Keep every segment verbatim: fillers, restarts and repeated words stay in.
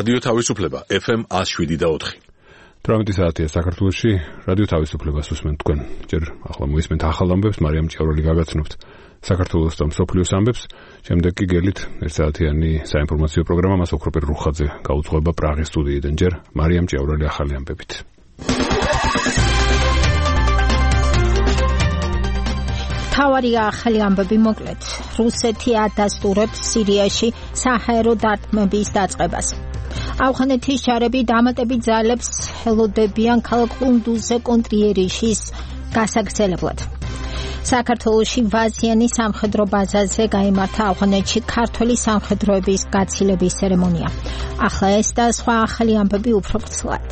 რადიო თავისუფლება ეფ ემ one oh seven და four. ტრამეტი საათია საქართველოში, რადიო თავისუფლებას უსმენთ თქვენ. ჯერ ახლა მოისმენთ ახალ ამბებს, მარიამ ჭიაურელი გაგაცნობთ საქართველოს და მსოფლიოს ამბებს. შემდეგ კი გელით ერთსაათიანი საინფორმაციო პროგრამა მას ოქროპერ რუხაძე გაუძღვება პრაღის სტუდიიდან. ჯერ მარიამ ჭიაურელი ახალი ამბებით. თავარია ახალი ამბები მოკლედ. რუსეთი ადასტურებს სირიაში საჰაერო დარტყმების დაწყებას. ავღანეთის ჯარები დამატებით ძალებს ელოდებიან ქალაქ ყუნდუზზე კონტრიერიშის გასაგრძელებლად. საქართველოში ვაზიანი სამხედრო ბაზაზე გაიმართა ავღანეთში ქართველი სამხედროების გაცილების ცერემონია. ახლა ეს და სხვა ახალი ამბები უფრო ვრცლად.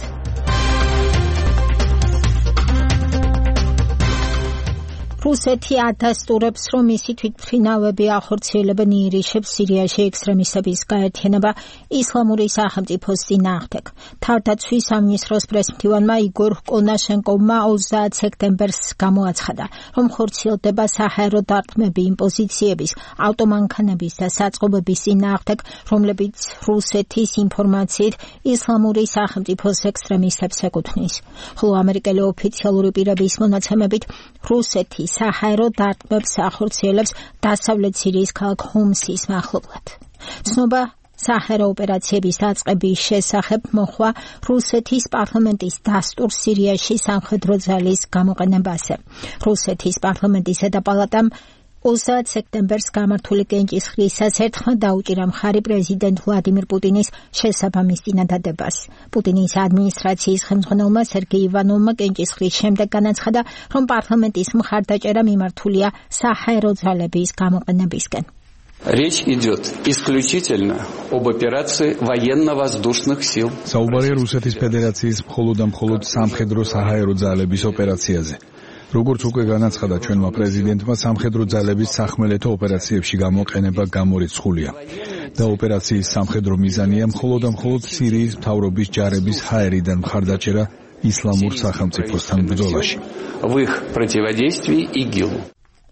რუსეთი ადასტურებს, რომ მისი თვითმფრინავები ახორციელებენ იერიშებს სირიაში ექსტრემისტების გაერთიანება ისლამური სახელმწიფოს წინააღმდეგ. თავდაცვის სამინისტროს პრესმდივანმა იგორ კონაშენკოვმა ოცდაათ სექტემბერს გამოაცხადა, რომ ხორციელდება საჰაერო დარტყმები იმ პოზიციების, ავტომანქანების და საწყობების წინააღმდეგ, რომლებიც რუსეთის ინფორმაციით ისლამური სახელმწიფოს ექსტრემისტებს ეკუთვნის. ხოლო ამერიკელი ოფიციალური პირების მონაცემებით რუსეთი საჰაერო დარტყმებს ახორციელებს დასავლეთ სირიის ქალაქ ჰომსის მახლობლად. ცნობა საჰაერო ოპერაციების დაწყების შესახებ მოხვა რუსეთის პარლამენტის დასტურს სირიაში სამხედრო ძალის გამოყენებაზე. რუსეთის პარლამენტის ზედაპალატამ ოცდაათ სექტემბერს გამართული კენჭისყრისას ერთხმად დაუჭირა მხარი პრეზიდენტ ვლადიმირ პუტინის შესაბამის წინადადებას. პუტინის ადმინისტრაციის ხელმძღვანელმა სერგეი ივანოვმა კენჭისყრის შემდეგ განაცხადა, რომ პარლამენტის მხარდაჭერა მიმართულია საჰაერო ძალების გამოყენებისკენ. Речь идет исключительно об операции военно-воздушных сил. საუბარია რუსეთის ფედერაციის მხოლოდ და მხოლოდ სამხედრო საჰაერო ძალების ოპერაციაზე. როგორც უკვე განაცხადა ჩვენმა პრეზიდენტმა, სამხედრო ძალების სახმელეთო ოპერაციებში გამოყენება გამორიცხულია და ოპერაციის სამხედრო მიზანია მხოლოდ და მხოლოდ სირიის მთავრობის ჯარების ჰაერიდან მხარდაჭერა ისლამურ სახელმწიფოსთან ბრძოლაში. В их противодействии ИГИЛу.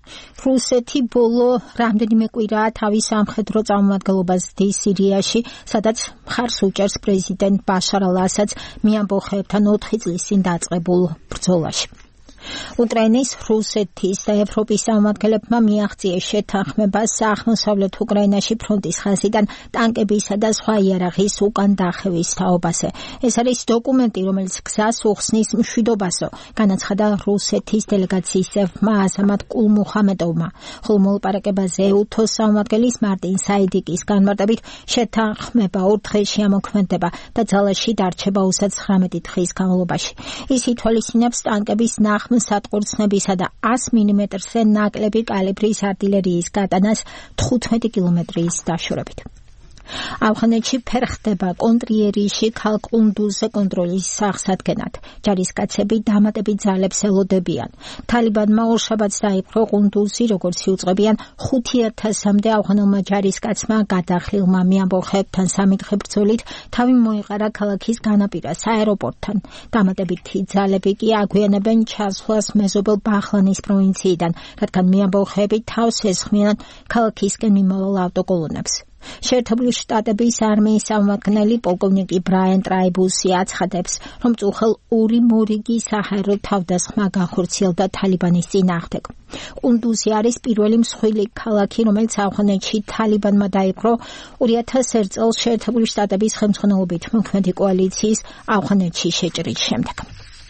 რუსეთი ბოლო რამდენიმე კვირაა თავის სამხედრო წარმომადგენლობას დის სირიაში, სადაც მხარს უჭერს პრეზიდენტ ბაშარ ალ-ასადს მიამბოხეებთან ოთხი წლის წინ დაწყებულ ბრძოლაში. უკრაინის, რუსეთის და ევროპის წარმომადგენლებმა მიაღწიეს შეთანხმებას აღმოსავლეთ უკრაინაში ფრონტის ხაზიდან ტანკებისა და სხვა იარაღის უკან დახევის თაობაზე. ეს არის დოკუმენტი, რომელიც გზას უხსნის მშვიდობასო, განაცხადა რუსეთის დელეგაციის წევრმა აზამატ კულმუხამედოვმა. ხოლო მოლაპარაკებაზე ეუთოს წარმომადგენლის მარტინ საიდიკის განმარტებით შეთანხმება ორ დღეში ამოქმედება და ძალაში დარჩება ოცდათხრამეტი დღის განმავლობაში. ის ითვალისწინებს ტანკების ნახმ სატყორცნებისა და ას მილიმეტრზე ნაკლები კალიბრის არტილერიის გატანას თხუთმეტი კილომეტრის დაშორებით. ავღანეთში ფერხდება კონტრიერიში ქალაქ ყუნდუზზე კონტროლის სახსადგენად. ჯარისკაცები დამატებით ძალებს ელოდებიან. თალიბანმა ორშაბათს დაიპყრო ყუნდუზი, როგორც იუწყებიან ხუთი ათასამდე ავღანელმა ჯარისკაცმა გადახილმა მიამბოხეებთან სამი დღე ბრძოლით თავი მოიყარა ქალაქის განაპირას აეროპორტთან. დამატებითი ძალები კი აგვიანებენ ჩასვლას მეზობელ ბაჰლანის პროვინციიდან, რადგან მიამბოხეები თავს ესხმიან ქალაქისკენ მიმავალ ავტოკოლონებს. შეერთებული შტატების არმიის წარმომადგენელი პოლკოვნიკი ბრაიან ტრაიბუსი აცხადებს, რომ წუხელ ორი მორიგი საჰაერო თავდასხმა განხორციელდა თალიბანის წინააღმდეგ. ყუნდუზი არის პირველი მსხვილი ქალაქი, რომელიც ავღანეთში თალიბანმა დაიპყრო ორი ათას ერთ წელს შეერთებული შტატების ხელმძღვანელობით მოქმედი კოალიციის ავღანეთში შეჭრის შემდეგ.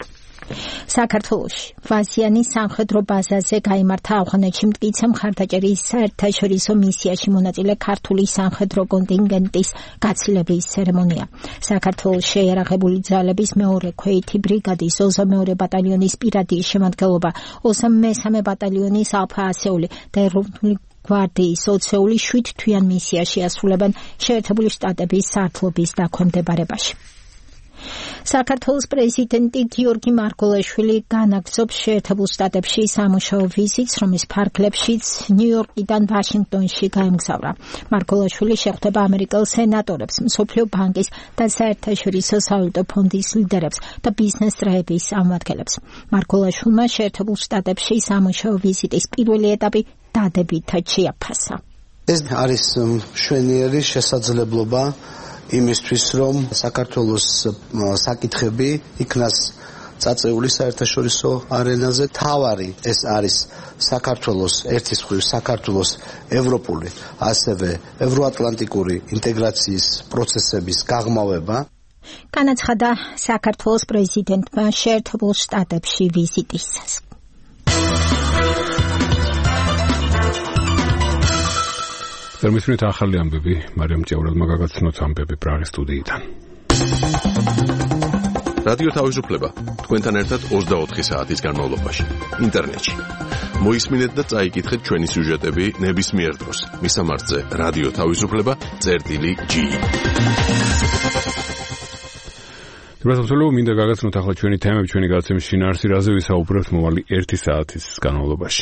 საქართველოში ვაზიანის სამხედრო ბაზაზე გაიმართა ავღანეთში მტკიცე მხარდაჭერის საერთაშორისო მისიაში მონაწილე ქართული სამხედრო კონტინგენტის გაცილების ცერემონია. საქართველოს შეიარაღებული ძალების მეორე ქვეითი ბრიგადის ოცდამეორე ბატალიონის პირადი შემადგენლობა, ოცდამესამე ბატალიონის ალფა ასეული და ეროვნული გვარდიის ოცეული შვიდ თვიან მისიაში ასრულებენ შეერთებული შტატების სარდლობის დაქვემდებარებაში. საქართველოს პრეზიდენტი გიორგი მარგველაშვილი განაგრძობს შეერთებულ შტატებში სამუშაო ვიზიტს, რომლის ფარგლებშიც ნიუ-იორკიდან ვაშინგტონში გაემგზავრა. მარგველაშვილი შეხვდება ამერიკელ სენატორებს, მსოფლიო ბანკის და საერთაშორისო სავალუტო ფონდის ლიდერებს და ბიზნეს წრეების წარმომადგენლებს. მარგველაშვილმა შეერთებულ შტატებში სამუშაო ვიზიტის პირველი ეტაპი დადებითად შეაფასა. ეს არის მშვენიერი შესაძლებლობა იმისთვის, რომ საქართველოს საკითხები იქნას წაწეული საერთაშორისო არენაზე. თავარი ეს არის საქართველოს ერთის მხრივ საქართველოს ევროპული, ასევე ევროატლანტიკური ინტეგრაციის პროცესების გაღრმავება. განაცხადა საქართველოს პრეზიდენტმა შეერთებულ შტატებში ვიზიტისას. ზემისმით ახალი ამბები მარიამ ჭეურელმა გაგაცნოთ ამბები პრაღის სტუდიიდან. რადიო თავისუფლება თქვენთან ერთად ოცდაოთხი საათის განმავლობაში ინტერნეტში. მოისმინეთ და წაიკითხეთ ჩვენი სიუჟეტები ნებისმიერ დროს. მისამართზე რადიო თავისუფლება წერტილი ჯი. თუმცა მინდა გაგაცნოთ ახლა ჩვენი თემები, ჩვენი გადაცემის შინაარსი, რაზე ვისაუბრებთ მომავალი ერთი საათის განმავლობაში.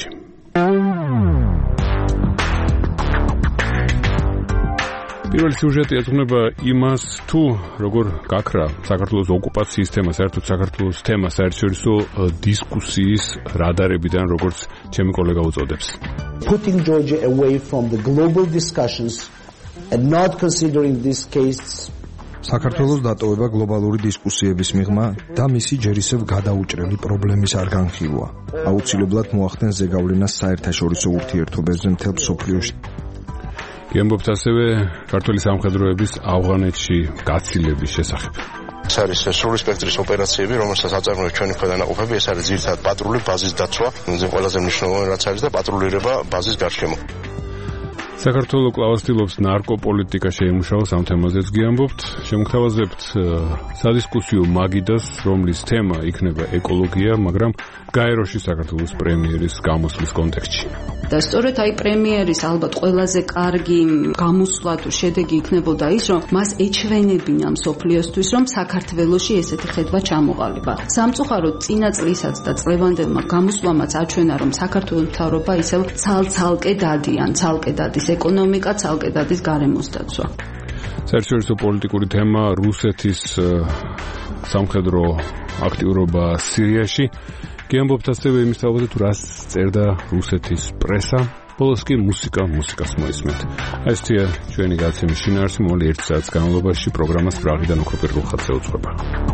პირველი სიუჟეტი ეძღვნება იმას, თუ როგორ გაქრა საქართველოს ოკუპაციის თემა, საერთოდ საქართველოს თემა საერთაშორისო დისკუსიის რადარებიდან, როგორც ჩემი კოლეგა უწოდებს. Putting Georgia away from the global discussions and not considering this case საქართველოს დატოვება გლობალური დისკუსიების მიღმა და მისი ჯერ ისევ გადაუჭრელი პრობლემის არ განხილვა. აუცილებლად მოახდენს ზეგავლენას საერთაშორისო ურთიერთობებზე მთელ მსოფლიოში. გემბობთ ასევე ქართული სამხედროების ავღანეთში გაცილების შესახებ. ეს არის სრული სპექტრის ოპერაციები, რომელსაც აწარმოებს ჩვენი ქვედანაყოფები, ეს არის ძირითადად პატრული ბაზის დაცვა, ყველაზე მნიშვნელოვანი რაც არის და პატრულირება ბაზის გარშემო. საქართველოს კვლავ ცდილობს ნარკოპოლიტიკა შეიმუშაოს, ამ თემაზეც გიამბობთ. შემოგთავაზებთ სადისკუსიო მაგიდას, რომლის თემა იქნება ეკოლოგია, მაგრამ გაეროში საქართველოს პრემიერის გამოსვლის კონტექსტში. და სწორედ აი პრემიერის ალბათ ყველაზე კარგი გამოსვლა თუ შედეგი იქნებოდა ის, რომ მას ეჩვენებინა მსოფლიოსთვის, რომ საქართველოში ესეთი ხედვა ჩამოყალიბა. სამწუხაროდ წინა წლისაც და წლევანდელმა გამოსვლამაც აჩვენა, რომ საქართველოს მთავრობა ისევ ცალ-ცალკე დადიან, ცალკე დადის ეკონომიკა, ცალკე დადის გარემოს დაცვა. საერთაშორისო პოლიტიკური თემა რუსეთის სამხედრო აქტიურობა სირიაში. გიამბობთ ასევე იმის თავზე, თუ რას წერდა რუსეთის პრესა. ბოლოს კი მუსიკა, მუსიკას მოისმენთ. ესეა ჩვენი გადაცემის შინაარსი მომავალი ერთი საათის განმავლობაში. პროგრამას პრაღიდან უფრო პირველ ხაზზე უძღვება.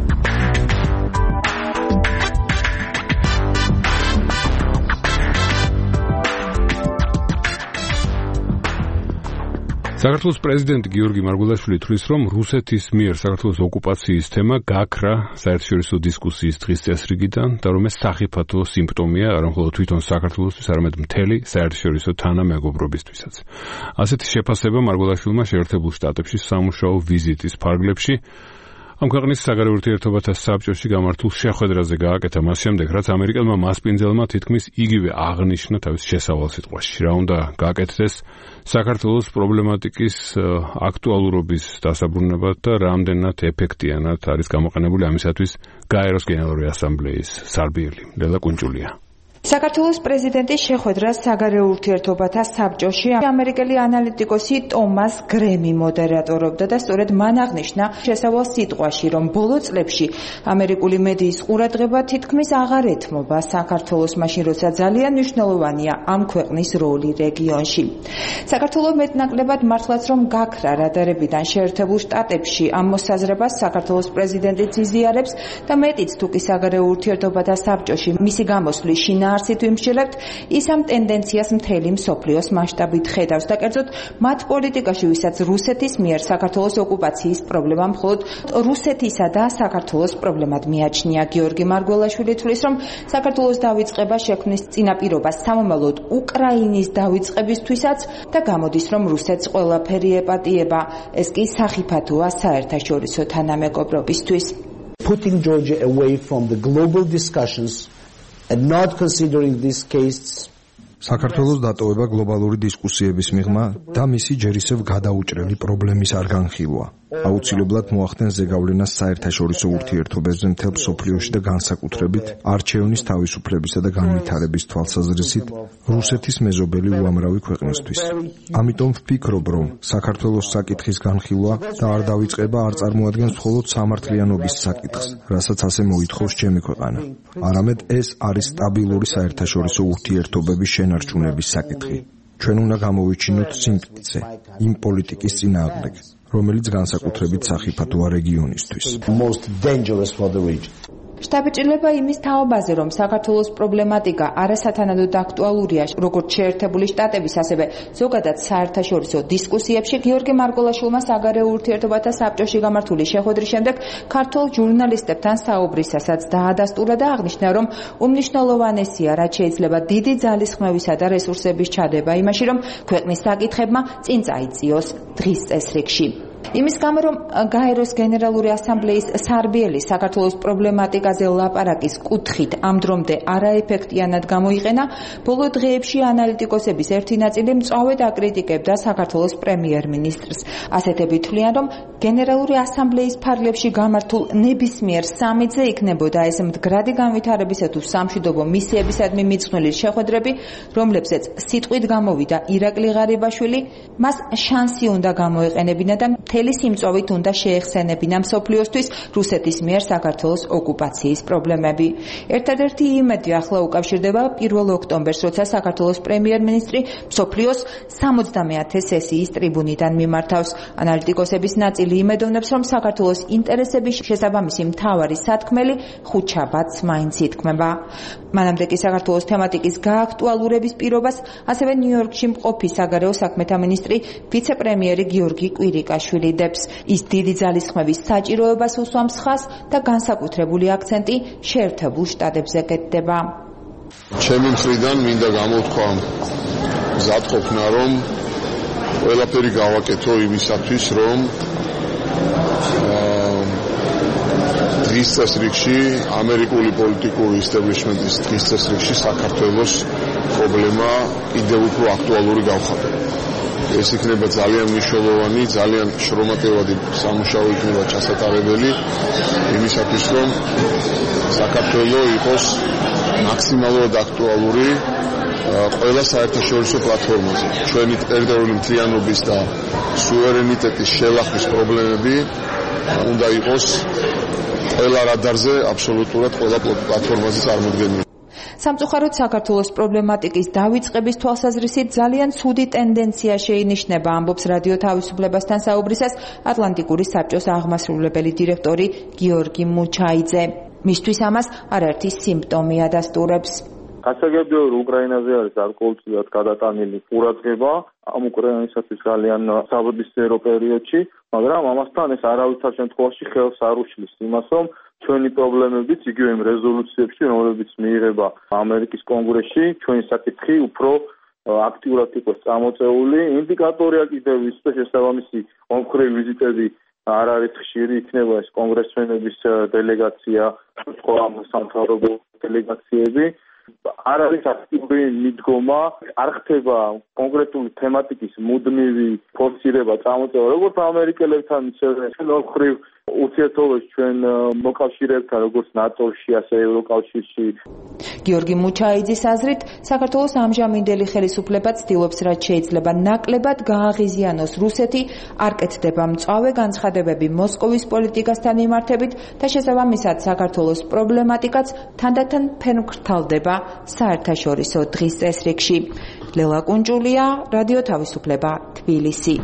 საქართველოს პრეზიდენტი გიორგი მარგველაშვილი თვლის, რომ რუსეთის მიერ საქართველოს ოკუპაციის თემა გაქრა საერთაშორისო დისკუსიის დღის წესრიგიდან და რომ ეს სახიფათო სიმპტომია არა მხოლოდ თვითონ საქართველოსთვის, არამედ მთელი საერთაშორისო თანამეგობრობისთვისაც. ასეთი შეფასება მარგველაშვილმა შეერთებულ შტატებში სამუშაო ვიზიტის ფარგლებში ამ ქვეყნის საგარეო ურთიერთობათა საბჭოში გამართულ შეხვედრაზე გააკეთა მას შემდეგ, რაც ამერიკელმა მასპინძელმა თითქმის იგივე აღნიშნა თავის შესავალ სიტყვაში. რა უნდა გააკეთდეს საქართველოს პრობლემატიკის აქტუალურობის დასაბრუნებლად და რამდენად ეფექტიანად არის გამოყენებული ამისათვის გაეროს გენერალური ასამბლეის სარბიელი. ლელა კუნჭულია. საქართველოს პრეზიდენტის შეხვედრა საგარეო ურთიერთობათა საბჭოში ამერიკელი ანალიტიკოსი ტომას გრემი მოდერატორობდა და სწორედ მან აღნიშნა შესავალ სიტყვაში, რომ ბოლო წლებში ამერიკული მედიის ყურადღება თითქმის აღარ ეთმობა საქართველოს, მაშინ როცა ძალიან მნიშვნელოვანია ამ ქვეყნის როლი რეგიონში. საქართველოს მეტნაკლებად მართლაც რომ გაქრა რადარებიდან შეერთებულ შტატებში ამ მოსაზრებას საქართველოს პრეზიდენტიც იზიარებს და მეტიც თუ კი საგარეო ურთიერთობათა საბჭოში მისი გამოსვლის შინა არსით ვიმსჯელებთ, ის ამ ტენდენციას მთელი მსოფლიოს მასშტაბით ხედავს და კერძოდ მათ პოლიტიკაში, ვისაც რუსეთის მიერ საქართველოს ოკუპაციის პრობლემა მხოლოდ რუსეთისა და საქართველოს პრობლემად მიაჩნია. გიორგი მარგველაშვილი თვლის, რომ საქართველოს დავიწყება შექმნის წინაპირობა სამომავლოდ უკრაინის დავიწყებისთვისაც და გამოდის, რომ რუსეთს ყველაფერი ეპატიება. ეს კი სახიფათოა საერთაშორისო თანამეგობრობისთვის. Putting Georgia away from the global discussions and not considering this case საქართველოს დატოვება გლობალური დისკუსიების მიღმა და მისი ჯერ ისევ გადაუჭრელი პრობლემის არ განხილვა. აუცილებლად მოახდენს ზეგავლენას საერთაშორისო ურთიერთობებზე მთელ მსოფლიოში და განსაკუთრებით არჩევნების თავისუფლებისა და განვითარების თვალსაზრისით რუსეთის მეზობელი უამრავი ქვეყნისთვის. ამიტომ ვფიქრობ, რომ საქართველოს საკითხის განხილვა და არ დავიწყება არ წარმოადგენს მხოლოდ სამართლიანობის საკითხს, რასაც ასე მოითხოვს ჩემი ქვეყანა. არამედ ეს არის სტაბილური საერთაშორისო ურთიერთობების შენარჩუნების საკითხი. ჩვენ უნდა გამოვიჩინოთ სიმტკიცე იმ პოლიტიკის წინააღმდეგ, რომელიც განსაკუთრებით სახიფათოა რეგიონისთვის. Most dangerous for the region. შტაბ-ჭრილება იმის თაობაზე, რომ საქართველოს პრობლემატიკა არასათანადოდ აქტუალურია, როგორც შეერთებული შტატების, ასევე ზოგადად საერთაშორისო დისკუსიებში. გიორგი მარგოლაშვილმა საგარეო ურთიერთობათა საბჭოში გამართული შეხვედრის შემდეგ ქართულ ჟურნალისტებთან საუბრისასაც დაადასტურა და აღნიშნა, რომ უმნიშვნელოვანესია, რაც შეიძლება დიდი ძალისხმევისა და რესურსების ჩადება იმაში, რომ ქვეყნის საკითხებმა წინ წაიწიოს დღის წესრიგში. იმის გამო, რომ გაეროს გენერალური ასამბლეის სარბიელი საქართველოს პრობლემატიკაზე ლაპარაკის კუთხით ამ დრომდე არაეფექტიანად გამოიყენა, ბოლო დღეებში ანალიტიკოსების ერთი ნაწილი მწვავედ აკრიტიკებდა საქართველოს პრემიერ-მინისტრს. ასეთები თვლიან, რომ გენერალური ასამბლეის ფარგლებში გამართულ ნებისმიერ სამიტზე იქნებოდა ეს მდგრადი განვითარებისა თუ სამშვიდობო მისიებისადმი მიძღვნილი შეხვედრები, რომლებზეც სიტყვით გამოვიდა ირაკლი ღარიბაშვილი, მას შანსი უნდა გამოეყენებინა და მთელი სიმწვავით უნდა შეეხსენებინა მსოფლიოსთვის რუსეთის მიერ საქართველოს ოკუპაციის პრობლემები. ერთადერთი იმედი ახლა უკავშირდება პირველ ოქტომბერს, როცა საქართველოს პრემიერ-მინისტრი მსოფლიოს სამოცდამეათე სესიის ტრიბუნიდან მიმართავს. ანალიტიკოსების ნაწილი იმედოვნებს, რომ საქართველოს ინტერესების შესაბამისი მთავარი სათქმელი ხუთშაბათს მაინც ითქმება. მანამდე კი საქართველოს თემატიკის გააქტუალურების პირობას ასევე ნიუ-იორკში მყოფი საგარეო საქმეთა მინისტრი ვიცე-პრემიერი გიორგი კვირიკაშვილი დებს. ის დიდი ძალისხმევის საჭიროებას უსვამს ხაზს და განსაკუთრებული აქცენტი შეერთებულ შტატებზე კეთდება. ჩემი მხრიდან მინდა გამოთქვა მზადყოფნა, რომ ყველაფერი გავაკეთო იმისათვის, რომ დღის წესრიგში ამერიკული პოლიტიკური ისტაბლიშმენტის დღის წესრიგში საქართველოს პრობლემა კიდევ უფრო აქტუალური გავხადო. ეს იქნება ძალიან მნიშვნელოვანი, ძალიან შრომატევადი სამუშაო იქნება ჩასატარებელი იმისათვის, რომ საქართველო იყოს მაქსიმალურად აქტუალური ყველა საერთაშორისო პლატფორმაზე. ჩვენი ტერიტორიული მთლიანობის და სუვერენიტეტის შელახვის პრობლემები უნდა იყოს ყველა რადარზე, აბსოლუტურად ყველა პლატფორმაზე წარმოდგენილი. სამწუხაროდ საქართველოს პრობლემატიკის დავიწყების თვალსაზრისით ძალიან ცუდი ტენდენცია შეინიშნება, ამბობს რადიო თავისუფლებასთან საუბრისას ატლანტიკური საბჭოს აღმასრულებელი დირექტორი გიორგი მუჩაიძე. მისთვის ამას არაერთი სიმპტომი ადასტურებს. გასაგებია, რომ უკრაინაზე არის გარკვეულწილად გადატანილი ყურადღება ამ უკრაინისათვის ძალიან საბრძოლო პერიოდში, მაგრამ ამასთან ეს არავითარ შემთხვევაში ხელს არ უშლის იმას, რომ ჩვენი პრობლემებიც იგივე იმ რეზოლუციებში, რომლებიც მიიღება ამერიკის კონგრესში, ჩვენი საკითხი უფრო აქტიურად იყოს წამოწეული. ინდიკატორია კიდევ ის, რომ შესაბამისი კონკრეტული ვიზიტები არ არის ხშირი, იქნება ეს კონგრესმენების დელეგაცია, სხვა სამთავრობო დელეგაციები. არ არის აქტიური მიდგომა, არ ხდება კონკრეტული თემატიკის მუდმივი ფორსირება წამოწევა, როგორც ამერიკელებთან, ისევე ხრივ ურთიერთობებს ჩვენ მოკავშირეებთან, როგორც ნატოში, ასე ევროკავშირში. გიორგი მუჩაიძის აზრით, საქართველოს ამჟამინდელი ხელისუფლება ცდილობს, რაც შეიძლება ნაკლებად გააღიზიანოს რუსეთი, არ კეთდება მწვავე განცხადებები მოსკოვის პოლიტიკასთან მიმართებით და შესაბამისად საქართველოს პრობლემატიკაც თანდათან ფენქრთალდება საერთაშორისო დღის წესრიგში. ლელა კუნჭულია, რადიო თავისუფლება, თბილისი.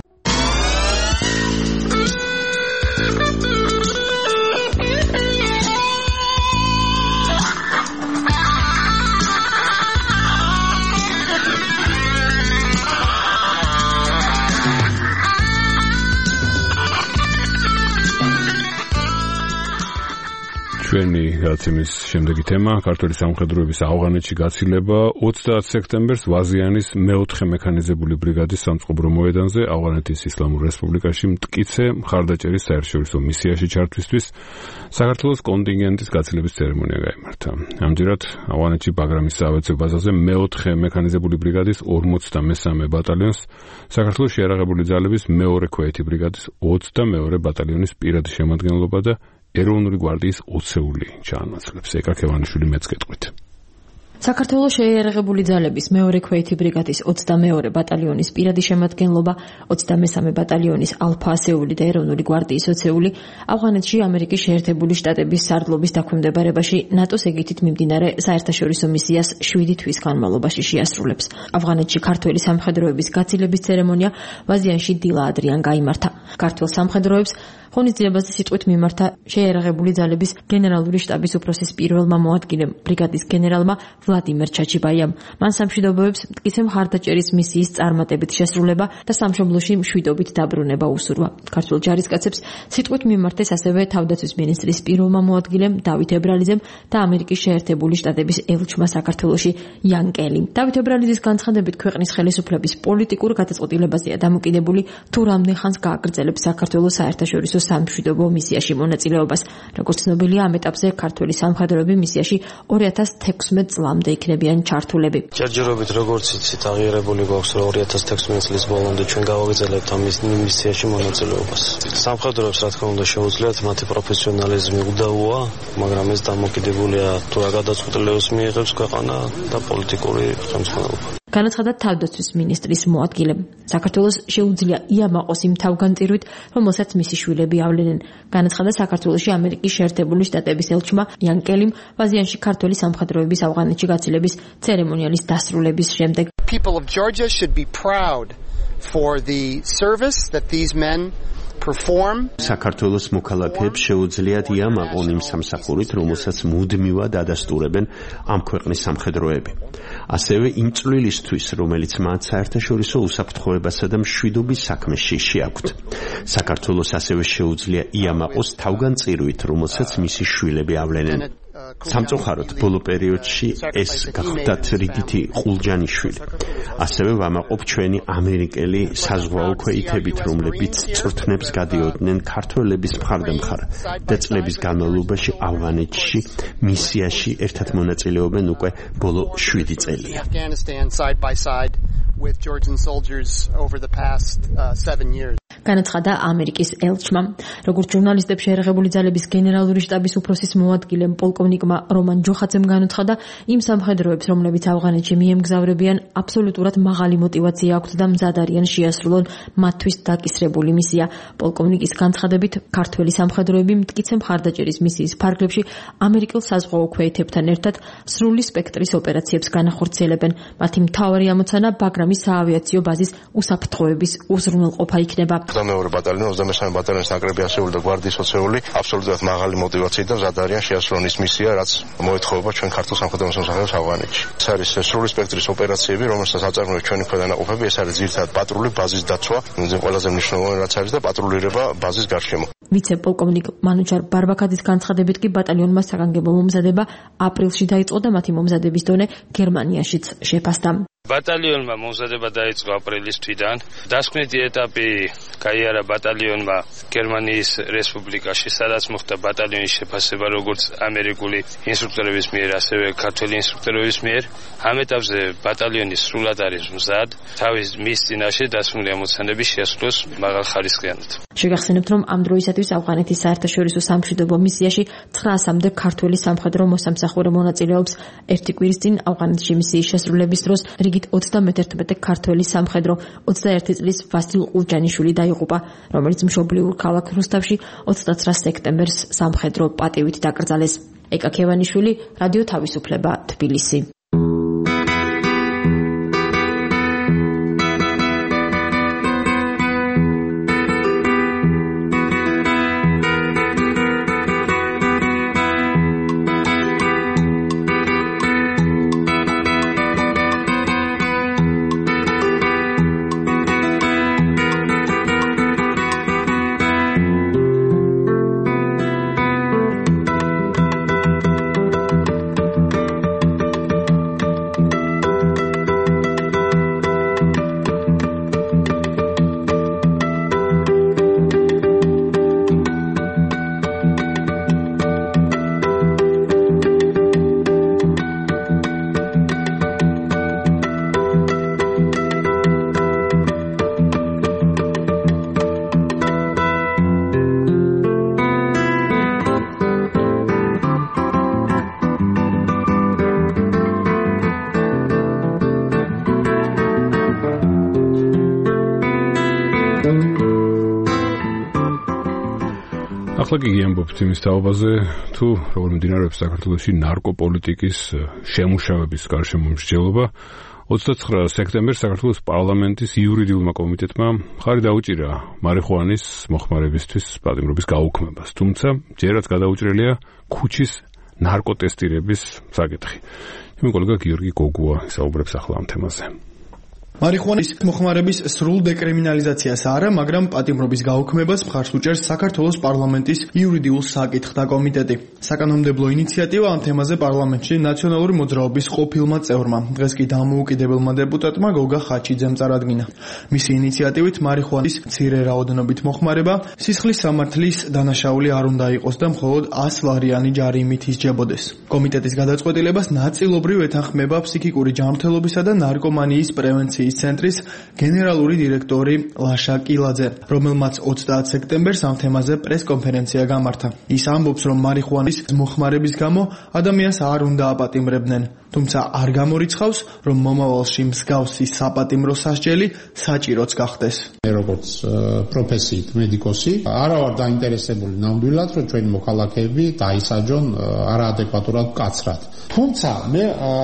ჩვენი გაცემის შემდეგი თემა ქართული სამხედროების ავღანეთში გაცილება ოცდაათ სექტემბერს ვაზიანის მეოთხე მექანიზებული ბრიგადის სამწყობრო მოედანზე ავღანეთის ისლამურ რესპუბლიკაში მტკიცე მხარდაჭერის საერთაშორისო მისიაში ჩართვისთვის საქართველოს კონტინგენტის გაცილების ცერემონია გაიმართა. ამჯერად ავღანეთში ბაგრამის საავიაციო ბაზაზე მეოთხე მექანიზებული ბრიგადის ორმოცდამესამე ბატალიონს საქართველოს შეიარაღებული ძალების მეორე ქვეითი ბრიგადის ოცდამეორე ბატალიონის პირადი შემადგენლობა და ეროვნული გვარდიის ოცეული ჩაანაცვლებს. ეკა ქევანიშვილი მეც გეტყვით. საქართველოს შეიარაღებული ძალების მეორე ქვეითი ბრიგადის ოცდამეორე ბატალიონის პირადი შემადგენლობა, ოცდამესამე ბატალიონის ალფა ასეული და ეროვნული გვარდიის ოცეული ავღანეთში ამერიკის შეერთებული შტატების სარდლობის დაქვემდებარებაში ნატოს ეგიდით მიმდინარე საერთაშორისო მისიას შვიდი თვის განმავლობაში შეასრულებს. ავღანეთში ქართველი სამხედროების გაცილების ცერემონია ვაზიანში დილა ადრიან გაიმართა. ქართველ სამხედროებს ღონისძიებაზე სიტყვით მიმართა შეიარაღებული ძალების გენერალური შტაბის უფროსის პირველმა მოადგილემ ბრიგადის გენერალმა ვლადიმერ ჩაჩიბაიამ. მან სამშვიდობოებს მტკიცე მხარდაჭერის მისიის წარმატებით შესრულება და სამშობლოში მშვიდობით დაბრუნება უსურვა. ქართულ ჯარისკაცებს სიტყვით მიმართეს ასევე თავდაცვის მინისტრის პირველმა მოადგილემ დავით ებრალიძემ და ამერიკის შეერთებული შტატების ელჩმა საქართველოში იან კელიმ. დავით ებრალიძის განცხადებით ქვეყნის ხელისუფლების პოლიტიკურ გადაწყვეტილებაზეა დამოკიდებული თუ რამდენ ხანს გააგრძელებს საქართველოს საერთაშორისო სამშვიდობო მისიაში მონაწილეობას. როგორც ცნობილია, ამ ეტაპზე ქართველი სამხედროები მისიაში ორი ათას თექვსმეტ წლამდე იქნებიან ჩართულები. ჯერჯერობით როგორც იცით, აღიარებული გვაქვს, რომ ორი ათას თექვსმეტ წლის ბოლომდე ჩვენ გავაგრძელებთ ამ მისიაში მონაწილეობას. სამხედროებს რა თქმა უნდა შეუძლიათ მათი პროფესიონალიზმი უდავოა, მაგრამ ეს დამოკიდებულია თუ რა გადაწყვეტილებას მიიღებს ქვეყანა და პოლიტიკური ხელმძღვანელობა. განაცხადა თავდაცვის მინისტრის მოადგილემ. საქართველოს შეუძლია იამაყოს იმ თავგანწირვით, რომელსაც მისი შვილები ავლენენ. განაცხადა საქართველოში ამერიკის შეერთებული შტატების ელჩმა იან კელიმ ვაზიანში ქართველი სამხედროების ავღანეთში გაცილების ცერემონიალის დასრულების შემდეგ. People of Georgia should be proud for the service that these men perform. საქართველოს მოქალაქეებს შეუძლიათ იამაყონ იმ სამსახურით, რომელსაც მუდმივად ადასტურებენ ამ ქვეყნის სამხედროები. ასევე იმ წვლილისთვის, რომელიც მათ საერთაშორისო უსაფრთხოებასა და მშვიდობის საქმეში შეაქვთ. საქართველოს ასევე შეუძლია იამაყოს თავგანწირვით, რომელსაც მისი შვილები ავლენენ. სამწუხაროდ, ბოლო პერიოდში ეს გახდათ რიგითი ყულჯანიშვილი. ასევე ვამაყობ ჩვენი ამერიკელი საზღვაო ქვეითებით, რომლებიც წვრთნებს გადიოდნენ ქართველების მხარდამხარ და წლების განმავლობაში ავღანეთში მისიაში ერთად მონაწილეობენ უკვე ბოლო შვიდი წელია. with Georgian soldiers over the past uh, seven years. განაცხადა ამერიკის ელჩმა. როგორც ჟურნალისტებს შეერაღებული ძალების გენერალური შტაბის უფროსის მოადგილემ პოლკოვნიკმა რომან ჯოხაძემ განაცხადა, იმ სამხედროებს, რომლებიც ავღანეთში მიემგზავრებიან, აბსოლუტურად მაღალი мотиваცია აქვთ და მზად არიან შეასრულონ მათთვის დაკისრებული მისია. პოლკოვნიკის განცხადებით, ქართველი სამხედროები მტკიცე მხარდაჭერის მისიის ფარგლებში ამერიკელ საზღვაო ქვეითებთან ერთად სრული სპექტრის ოპერაციებს განახორციელებენ. მათი მთავარი ამოცანა ბაგრამის საავიაციო ბაზის უსაფრთხოების უზრუნველყოფა იქნება. ოცდამეორე ბატალიონი, ოცდამესამე ბატალიონის ნაკრები ასეული და გვარდიის ოცეული აბსოლუტურად მაღალი мотиваციით და მზად არიან შეასრულონ ის მისია, რაც მოეთხოვება ჩვენ ქართულ სამხედრო მოსამსახურეებს ავღანეთში. ეს არის სრული სპექტრის ოპერაციები, რომელსაც აწარმოებს ჩვენი ქვედანაყოფები, ეს არის ძირითადად პატრული ბაზის დაცვა, ყველაზე მნიშვნელოვანი რაც არის და პატრულირება ბაზის გარშემო. ვიცე-პოლკოვნიკ მანუჩარ ბარბაქაძის განცხადებით კი ბატალიონმა საგანგებო მომზადება აპრილში დაიწყო და მათი მომზადების დონე გერმანიაშიც შეფასდა. ბატალიონმა მომზადება დაიწყო აპრილის თვიდან. დასკვნითი ეტაპი გაიარა ბატალიონმა გერმანიის რესპუბლიკაში, სადაც მოხდა ბატალიონის შეფასება როგორც ამერიკული ინსტრუქტორების მიერ, ასევე ქართველი ინსტრუქტორების მიერ. ამ ეტაპზე ბატალიონი სრულად არის მზად, თავის მის წინაშე დასმული ამოცანების შეასრულოს მაღალხარისხიანად. შეგახსენებთ, რომ ამ დროისათვის ავღანეთის საერთაშორისო სამშვიდობო მისიაში ცხრაასამდე ქართველი სამხედრო მოსამსახურე მონაწილეობს. ერთი კვირის წინ ავღანეთში მისიის შესრულების დროს რიგით ოცდამეთერთმეტე ქართველი სამხედრო ოცდაერთი წლის ვასილ ყულჯანიშვილი დაიღუპა, რომელიც მშობლიურ ქალაქ რუსთავში ოცდაცხრა სექტემბერს სამხედრო პატივით დაკრძალეს. ეკა ქევანიშვილი, რადიო თავისუფლება, თბილისი. ახლა კი გიამბობთ იმის თაობაზე, თუ როგორ მიმდინარეობს საქართველოში ნარკოპოლიტიკის შემუშავების გარშემო მსჯელობა. ოცდაცხრა სექტემბერს საქართველოს პარლამენტის იურიდიულმა კომიტეტმა მხარი დაუჭირა მარიხუანის მოხმარებისთვის პატიმრობის გაუქმებას. თუმცა ჯერაც გადაუჭრელია ქუჩის ნარკოტესტირების საკითხი. ჩემი კოლეგა გიორგი გოგუა საუბრებს ახლა ამ თემაზე. მარიხუანის მოხმარების სრულ დეკრიმინალიზაციას არა, მაგრამ პატიმრობის გაუქმებას მხარს უჭერს საქართველოს პარლამენტის იურიდიულ საკითხთა კომიტეტი. საკანონმდებლო ინიციატივა ამ თემაზე პარლამენტში ნაციონალური მოძრაობის ყოფილმა წევრმა, დღეს კი დამოუკიდებელმა დეპუტატმა გოგა ხაჩიძემ წარადგინა. მისი ინიციატივით მარიხუანის მცირე რაოდენობით მოხმარება სისხლის სამართლის დანაშაული არ უნდა იყოს და მხოლოდ ასვარიანი ჯარი იმით ისჯებოდეს. კომიტეტის გადაწყვეტილებას ნაწილობრივ ეთანხმება ფსიქიკური ჯანმრთელობისა და ნარკომანიის პრევენციის ცენტრის გენერალური დირექტორი ლაშა კილაძე, რომელმაც ოცდაათ სექტემბერს ამ თემაზე პრესკონფერენცია გამართა. ის ამბობს, რომ მარიხუანის მოხმარების გამო ადამიანს არ უნდა აპატიმრებდნენ, თუმცა არ გამორიცხავს, რომ მომავალში მსგავსი საპატიმრო სასჯელი საჭიროც გახდეს. მე როგორც პროფესიით მედიკოსი არა ვარ დაინტერესებული ნამდვილად, რომ ჩვენი მოქალაქეები დაისაჯონ არაადეკვატურად მკაცრად. თუმცა მე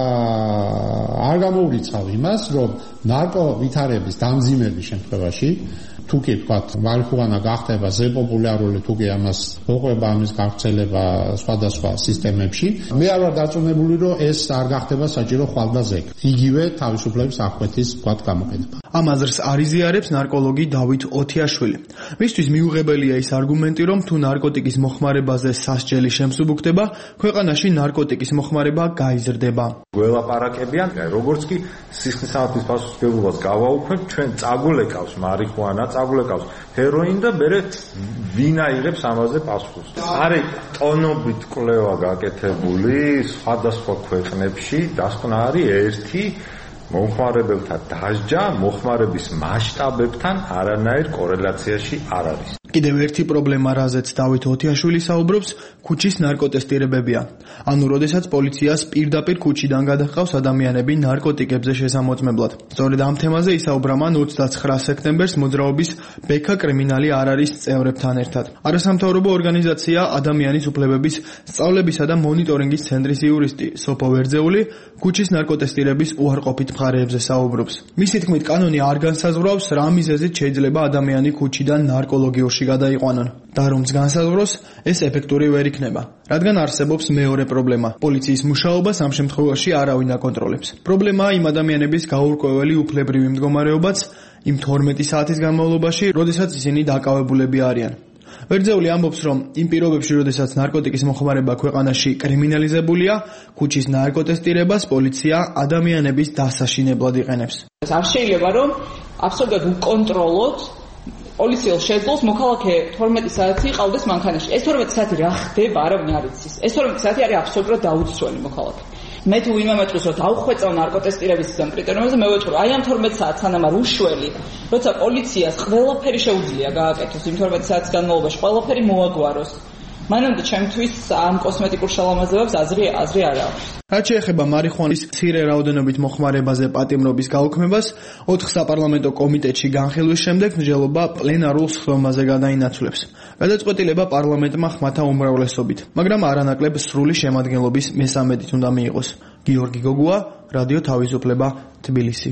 არ გამოვრიცხავ იმას, რომ ნარკოვითარების დამძიმების შემთხვევაში თუ კი ვთქვათ მარიხუანა გახდება ზეპოპულარული, თუ კი ამას მოყვება ამის გავრცელება სხვადასხვა სისტემებში, მე არ ვარ დარწმუნებული, რომ ეს არ გახდება საჭირო ხვალდაზექ. იგივე თავისუფლების აღკვეთის ვთქვათ გამოყენება. ამ აზრს არ იზიარებს ნარკოლოგი დავით ოთიაშვილი. მისთვის მიუღებელია ის არგუმენტი, რომ თუ ნარკოტიკის მოხმარებაზე სასჯელი შემსუბუქდება, ქვეყანაში ნარკოტიკის მოხმარება გაიზრდება. გველაპარაკებიან, როგორც კი სისხლის სამართლის პასუხისმგებლობას გავაუქმებთ, ჩვენ წაგულეკავს მარიხუანა, წაგულეკავს ჰეროინი და მერე ვინ აიღებს ამაზე პასუხს. არის ტონობით კვლევა გაკეთებული სხვადასხვა ქვეყნებში, დასკვნა არის ერთი მოხმარებელთა დასჯა მოხმარების მასშტაბებთან არანაირ კორელაციაში არ არის. კიდევ ერთი პრობლემა, რაზეც დავით ოთიაშვილი საუბრობს, ქუჩის ნარკოტესტირებებია. ანუ, როდესაც პოლიციას პირდაპირ ქუჩიდან გადაჰყავს ადამიანები ნარკოტიკებზე შესამოწმებლად. სწორედ ამ თემაზე ისაუბრა მან ოცდაცხრა სექტემბერს მოძრაობის ბექა კრიმინალი არ არის წევრებთან ერთად. არასამთავრობო ორგანიზაცია ადამიანის უფლებების სწავლებისა და მონიტორინგის ცენტრის იურისტი სოფო ვერძეული ქუჩის ნარკოტესტირების უარყოფით მხარეებზე საუბრობს. მისი თქმით, კანონი არ განსაზღვრავს, რა მიზეზით შეიძლება ადამიანი ქუჩიდან ნარკოლოგიურში გადაიყვანონ და რომც განსაზღვროს, ეს ეფექტური ვერ იქნება, რადგან არსებობს მეორე პრობლემა. პოლიციის მუშაობას ამ შემთხვევაში არავინ აკონტროლებს. პრობლემაა იმ ადამიანების გაურკვეველი უფლებრივი მდგომარეობაც იმ თორმეტი საათის განმავლობაში, როდესაც ისინი დაკავებულები არიან. ვერძეული ამბობს, რომ იმ პირობებში, როდესაც ნარკოტიკის მოხმარება ქვეყანაში კრიმინალიზებულია, ქუჩის ნარკოტესტირებას პოლიცია ადამიანების დასაშინებლად იყენებს. არ შეიძლება, რომ აბსოლუტურად უკონტროლოთ პოლიციელ შეძლოს მოქალაქე თორმეტი საათი ყავდეს მანქანაში. ეს თორმეტი საათი რა ხდება, არავინ არ იცის. ეს თორმეტი საათი არის აბსოლუტურად დაუცველი მოქალაქე. მე თუ ვინმე მეტყვის, რომ დავხვეწავ ნარკოტესტირების ამ კრიტერიუმებზე, მე ვეთქვი, აი ამ თორმეტ საათს სანამ არ უშველი, როცა პოლიციას ყველაფერი შეუძლია გააკეთოს იმ თორმეტ საათის განმავლობაში, ყველაფერი მოაგვაროს. მანამდე ჩემთვის ამ კოსმეტიკურ შალამაზებებს აზრი აზრი არ აქვს. რაც შეეხება მარიხუანის მცირე რაოდენობით მოხმარებაზე პატიმრობის გაუქმებას, ოთხ საპარლამენტო კომიტეტში განხილვის შემდეგ მსჯელობა პლენარულ სხდომაზე გადაინაცვლებს. გადაწყვეტილება პარლამენტმა ხმათა უმრავლესობით, მაგრამ არანაკლებ სრული შემადგენლობის მესამედით უნდა მიიღოს. გიორგი გოგუა, რადიო თავისუფლება, თბილისი.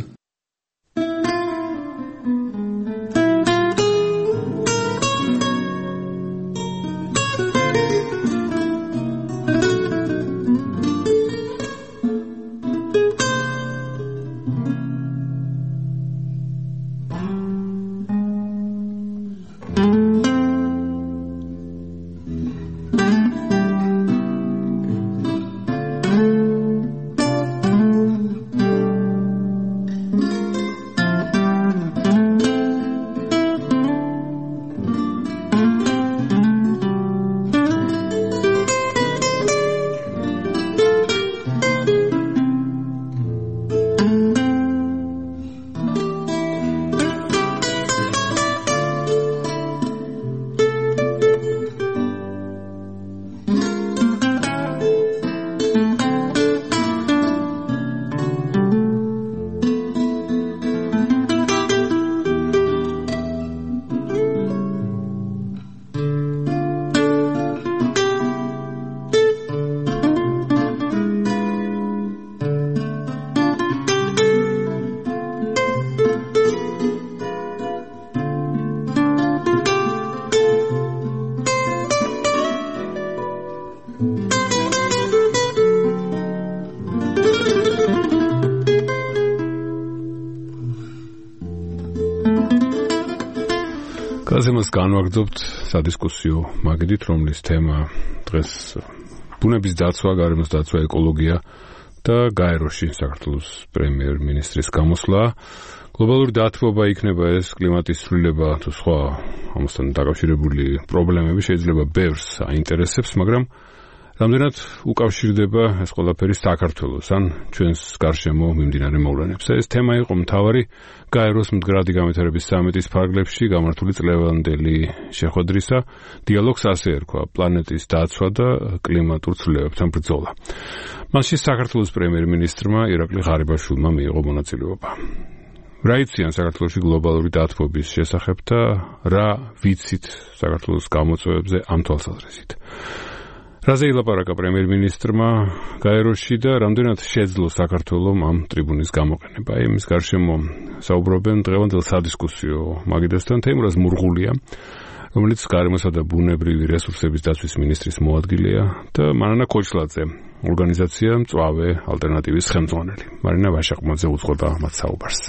გაზემას განვაგრძობთ სადისკუსიო მაგიდით, რომლის თემა დღეს ბუნების დაცვა, გარემოს დაცვა, ეკოლოგია და გაეროში საქართველოს პრემიერ-მინისტრის გამოსვლა. გლობალური დათბობა იქნება ეს, კლიმატის ცვლილება თუ სხვა ამასთან დაკავშირებული პრობლემები შეიძლება ბევრს აინტერესებს, მაგრამ რამდენად უკავშირდება ეს ყველაფერი საქართველოს ან ჩვენს გარშემო მიმდინარე მოვლენებს. ეს თემა იყო მთავარი გაეროს მდგრადი განვითარების სამიტის ფარგლებში გამართული წლევანდელი შეხვედრისა. დიალოგს ასე ერქვა: პლანეტის დაცვა და კლიმატურ ცვლილებებთან ბრძოლა. მასში საქართველოს პრემიერ-მინისტრმა ირაკლი ღარიბაშვილმა მიიღო მონაწილეობა. რა იციან საქართველოში გლობალური დათბობის შესახებ და რა ვიცით საქართველოს გამოწვევებზე ამ თვალსაზრისით? რაზე ილაპარაკა პრემიერ-მინისტრმა გაეროში და რამდენად შეძლო საქართველომ ამ ტრიბუნის გამოყენება? იმის გარშემო საუბრობენ დღევანდელ სადისკუსიო მაგიდასთან თეიმურაზ მურღულია, რომელიც გარემოსა და ბუნებრივი რესურსების დაცვის მინისტრის მოადგილეა და მარანა ქოჩლაძე, ორგანიზაცია მწვავე ალტერნატივის ხელმძღვანელი. მარინა ვაშაყმაძე უძღვება მათ საუბარს.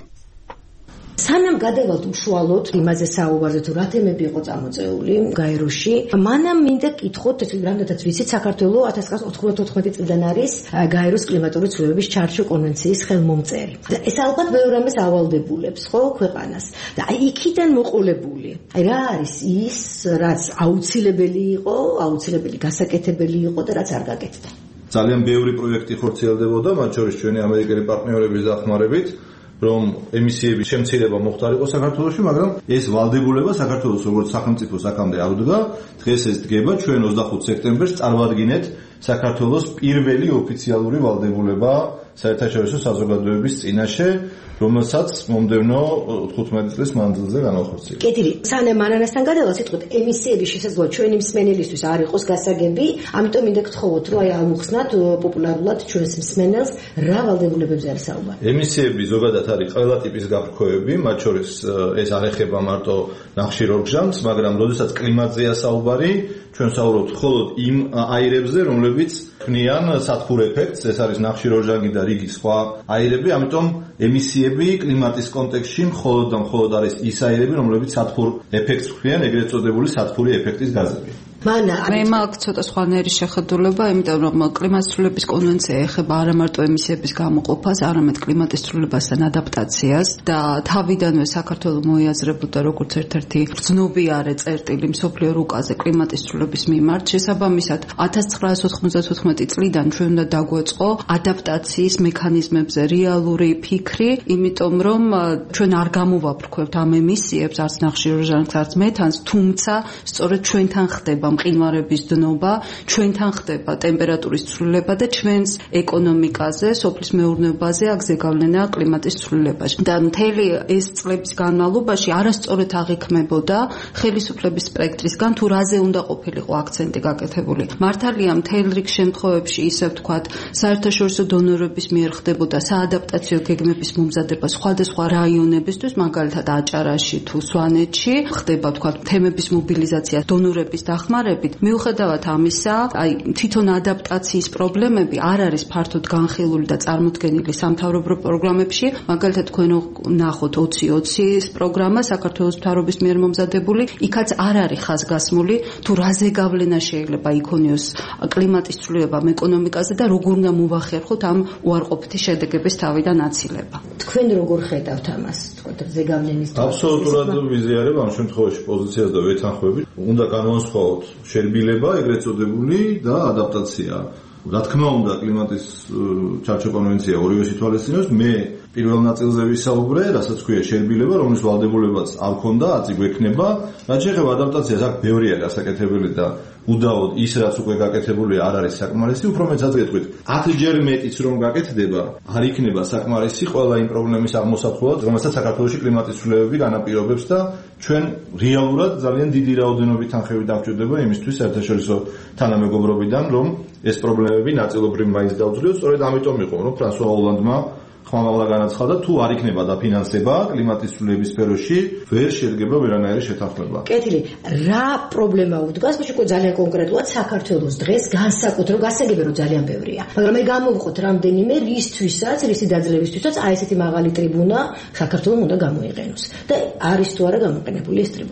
სანამ გადავალთ უშუალოდ იმაზე საუბარზე თუ რა თემები იყო წამოწეული გაეროში, მანამ მინდა კითხოთ, რამდენადაც ვიცით, საქართველო ათას ცხრაასა ოთხმოცდაოთხმეტი წლიდან არის გაეროს კლიმატური ცვლილებების ჩარჩო კონვენციის ხელმომწერი. და ეს ალბათ ბევრ რამეს ავალდებულებს, ხო, ქვეყანას. და აი იქიდან მოყოლებული, აი რა არის ის, რაც აუცილებელი იყო, აუცილებელი გასაკეთებელი იყო და რაც არ გაკეთდა. ძალიან ბევრი პროექტი ხორციელდებოდა, მათ შორის ჩვენი ამერიკელი პარტნიორების დახმარებით, რომ ემისიების შემცირება მოხდარიყო საქართველოში, მაგრამ ეს ვალდებულება საქართველოს როგორც სახელმწიფოს აქამდე არ უდგა. დღეს ეს დგება, ჩვენ ოცდახუთ სექტემბერს წარმოვადგინეთ საქართველოს პირველი ოფიციალური ვალდებულება საერთაშორისო საზოგადოების წინაშე, რომელსაც მომდევნო თხუთმეტი წლის მანძილზე განახორციელებს. კეთილი, სანამ ანანასთან გადავალ სიტყვით ემისიების შესაძლოა ჩვენი მსმენელისთვის არ იყოს გასაგები, ამიტომ მინდა გთხოვოთ, რომ აი ამოხსნათ პოპულარულად ჩვენს მსმენელს რა ვალდებულებებზე არის საუბარი. ემისიები ზოგადად არის ყველა ტიპის გაფრქვევები, მათ შორის ეს არ ეხება მარტო ნახშირორგჟანს, მაგრამ როდესაც კლიმატზეა საუბარი, ჩვენ საუბრობთ მხოლოდ იმ აირებზე, რომლებიც ქმნიან სათბურ ეფექტს, ეს არის ნახშირორჟანგი და რიგი სხვა აირები, ამიტომ ემისიები კლიმატის კონტექსტში მხოლოდ და მხოლოდ არის ის აირები, რომლებიც სათბურ ეფექტს ქმნიან, ეგრეთ წოდებული სათბური ეფექტის გაზები. მე მაქვს ცოტა სხვანაირი შეხედულება, იმიტომ რომ კლიმატის ცვლილების კონვენცია ეხება არა მარტო ემისიების გამოყოფას, არამედ კლიმატის ცვლილებასთან ადაპტაციას და თავიდანვე საქართველოს მოიაზრებოდა როგორც ერთ-ერთი ცნობიარე წერტილი მსოფლიო რუკაზე კლიმატის ცვლილების მიმართ. შესაბამისად, ათას ცხრაასა ოთხმოცდაოთხმეტი წლიდან ჩვენ უნდა დაგვეწყო ადაპტაციის მექანიზმებზე რეალური ფიქრი, იმიტომ რომ ჩვენ არ გამოვაფრქვევთ ამ ემისიებს, არც ნახშირორჟანგს, არც მეთანს, თუმცა სწორედ ჩვენთან ხდება მყინვარების დნობა, ჩვენთან ხდება ტემპერატურის ცვლილება და ჩვენს ეკონომიკაზე, სოფლის მეურნეობაზე აქ ზეგავლენა კლიმატის ცვლილებაში. და მთელი ეს წლების განმავლობაში არასწორად აღიქმებოდა ხელისუფლების სპექტრისგან თუ რაზე უნდა ყოფილიყო აქცენტი გაკეთებული. მართალია მთელ რიგ შემთხვევებში ისე ვთქვათ, საერთაშორისო დონორების მიერ ხდებოდა საადაპტაციო გეგმების მომზადება სხვადასხვა რაიონებისთვის, მაგალითად აჭარაში თუ სვანეთში, ხდება ვთქვათ თემების მობილიზაცია დონორების დახმარებით. მიუხედავად ამისა, აი თვითონ ადაპტაციის პრობლემები არ არის ფართოდ განხილული და წარმოდგენილი სამთავრობო პროგრამებში, მაგალითად თქვენ ნახოთ ოცი ოცის პროგრამა საქართველოს მთავრობის მიერ მომზადებული, იქაც არ არის ხაზგასმული თუ რაზე გავლენა შეიძლება იქონიოს კლიმატის ცვლილებამ ეკონომიკაზე და როგორ უნდა მოვახერხოთ ამ უარყოფითი შედეგების თავიდან აცილება. თქვენ როგორ ხედავთ ამას, თქვათ ზეგავლენის თვალსაზრისით? აბსოლუტურად ვიზიარებ ამ შემთხვევაში პოზიციას და ვეთანხმებით. უნდა განვასხვაოთ შერბილება, ეგრეთ წოდებული და ადაპტაცია. რა თქმა უნდა, კლიმატის ჩარჩო კონვენცია ორივე სიტუაციას მე პირველ ნაწილზე ვისაუბრე, რასაც ქვია შერბილება, რომლის ვალდებულებაც არ ქონდა, აწი გვექნება. რაც შეეხება ადაპტაციას, აქ ბევრია გასაკეთებელი და უდაოდ ის რაც უკვე გაკეთებული არ არის საკმარისი, უფრო მეცაც გეტყვით. ათჯერ მეტიც რომ გაკეთდება, არ იქნება საკმარისი ყველა იმ პრობლემის აღმოსათხურად, რომელსაც საქართველოში კლიმატის ცვლილებები განაპირობებს და ჩვენ რეალურად ძალიან დიდი რაოდენობით თანხები დავჭირდება იმისთვის საერთაშორისო თანამეგობრობიდან, რომ ეს პრობლემები ნაწილობრივ მაინც დაუძლიოთ. სწორედ ამიტომ იყო, რომ ფრანსუა ოლანდმა ხმამაღლა განაცხადა, თუ არ იქნება დაფინანსება კლიმატის ცვლილების სფეროში, ვერ შედგება ვერანაირი შეთანხმება. კეთილი, რა პრობლემა უდგას? მაშინ ძალიან კონკრეტულად საქართველოს დღეს განსაკუთრებულ გასაგები რომ ძალიან ბევრია. მაგრამ მე გამოვიყოთ რამდენიმე რისთვისაც, რისი დაძლევისთვისაც აი ესეთი მაღალი ტრიბუნა საქართველოს უნდა გამოიყენოს. და არის თუ არა გამოყენებული ეს ტრიბუნა?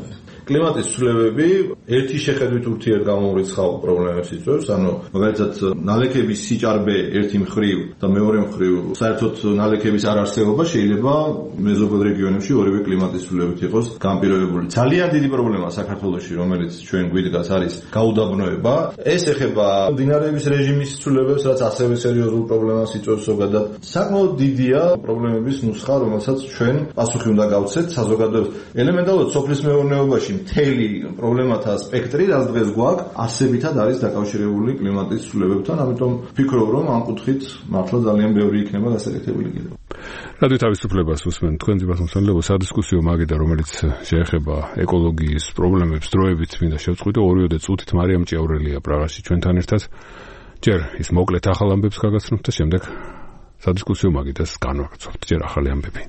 კლიმატის ცვლილებები ერთი შეხედვით ურთიერთგამომრიცხავ პრობლემებს იწვევს, ანუ მაგალითად ნალექების სიჭარბე ერთი მხრივ და მეორე მხრივ საერთოდ ნალექების არარსებობა შეიძლება მეზობელ რეგიონებში ორივე კლიმატის ცვლილებით იყოს განპირობებული. ძალიან დიდი პრობლემა საქართველოში, რომელიც ჩვენ გვიდგას, არის გაუდაბნოება. ეს ეხება მდინარეების რეჟიმის ცვლილებებს, რაც ასევე სერიოზულ პრობლემას იწვევს ზოგადად. საკმაოდ დიდია პრობლემების ნუსხა, რომელსაც ჩვენ პასუხი უნდა გავცეთ საზოგადოებას. ელემენტარულად სოფლის მეურნეობაში მთელი პრობლემათა სპექტრი, რაც დღეს გვაქვს, არსებითად არის დაკავშირებული კლიმატის ცვლილებებთან, ამიტომ ვფიქრობ, რომ ამ კუთხით მართლა ძალიან ბევრი იქნება გასაკეთებელი კიდევ. რადიო თავისუფლებას უსმენთ თქვენ ძებასმოსალლებო სადისკუსიო მაგიდა, რომელიც შეეხება ეკოლოგიის პრობლემებს დროებით მინდა შევწყვიტო. ორიოდე წუთით მარიამ ჭიაურელია პრაღაში ჩვენთან ერთად. ჯერ ის მოკლედ ახალ ამბებს გაგაცნობთ და შემდეგ სადისკუსიო მაგიდას განვაგრძობთ. ჯერ ახალი ამბები.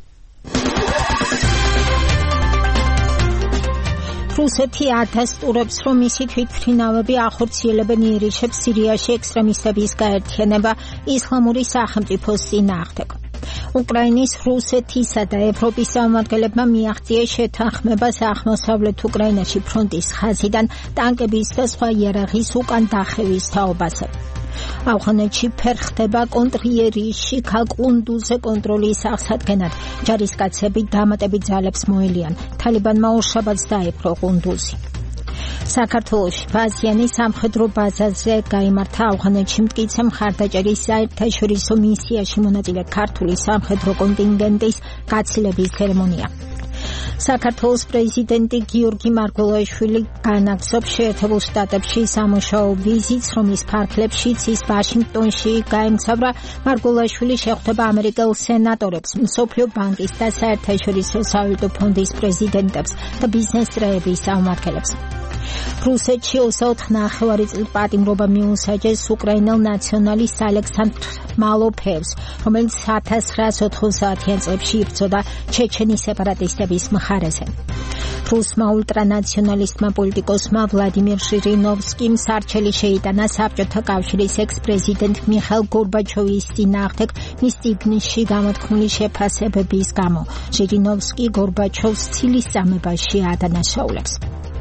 რუსეთი ადასტურებს, რომ მისი თვითმფრინავები ახორციელებენ იერიშებს სირიაში ექსტრემისტების გაერთიანება ისლამური სახელმწიფოს წინააღმდეგ. უკრაინის, რუსეთისა და ევროპის წარმომადგენლებმა მიაღწიეს შეთანხმებას აღმოსავლეთ უკრაინაში ფრონტის ხაზიდან ტანკების და სხვა იარაღის უკან დახევის თაობაზე. ავღანეთში ფერხდება კონტრიერიში ქალკუნდუზე კონტროლის აღსადგენად. ჯარისკაცები დამატებით ძალებს მოელიან. თალიბანმა ორშაბათს დაეპყრო ყუნდუზი. საქართველოში ბაზიანის სამხედრო ბაზაზე გაიმართა ავღანეთში მტკიცე მხარდაჭერის საერთაშორისო მისიაში მონაწილე ქართული სამხედრო კონტინგენტის გაცილების ცერემონია. საქართველოს პრეზიდენტი გიორგი მარგველაშვილი განაგზობს შეერთებულ შტატებში სამუშაო ვიზიტს, რომლის ფარგლებშიც ის ვაშინგტონში გაემგზავრა. მარგველაშვილი შეხვდება ამერიკელ სენატორებს, მსოფლიო ბანკის და საერთაშორისო სავალუტო ფონდის პრეზიდენტებს და ბიზნეს წრეების წარმომადგენლებს. რუსეთში ოცდაოთხ ნახევარი წლის პატიმრობა მიუსაჯეს უკრაინელ ნაციონალისტ ალექსანდრ მალოფევს, რომელიც ათას ცხრაას ოთხმოცდაათიან წლებში იბრძოდა ჩეჩენი სეპარატისტების მხარეზე. რუსმა ულტრანაციონალისტმა პოლიტიკოსმა ვლადიმირ ჟირინოვსკიმ სარჩელი შეიტანა საბჭოთა კავშირის ექს-პრეზიდენტ მიხაილ გორბაჩოვის წინააღმდეგ მის წიგნში გამოთქმული შეფასებების გამო. ჟირინოვსკი გორბაჩოვს ცილის წამებაში ადანაშაულებს.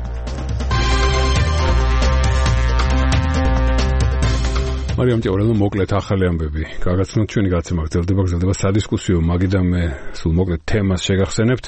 მარიამ ჭიაურელმა მოკლედ ახალი ამბები გაგაცნოთ. ჩვენი გაცემა გრძელდება, გრძელდება სადისკუსიო მაგიდან მე სულ მოკლედ თემას შეგახსენებთ.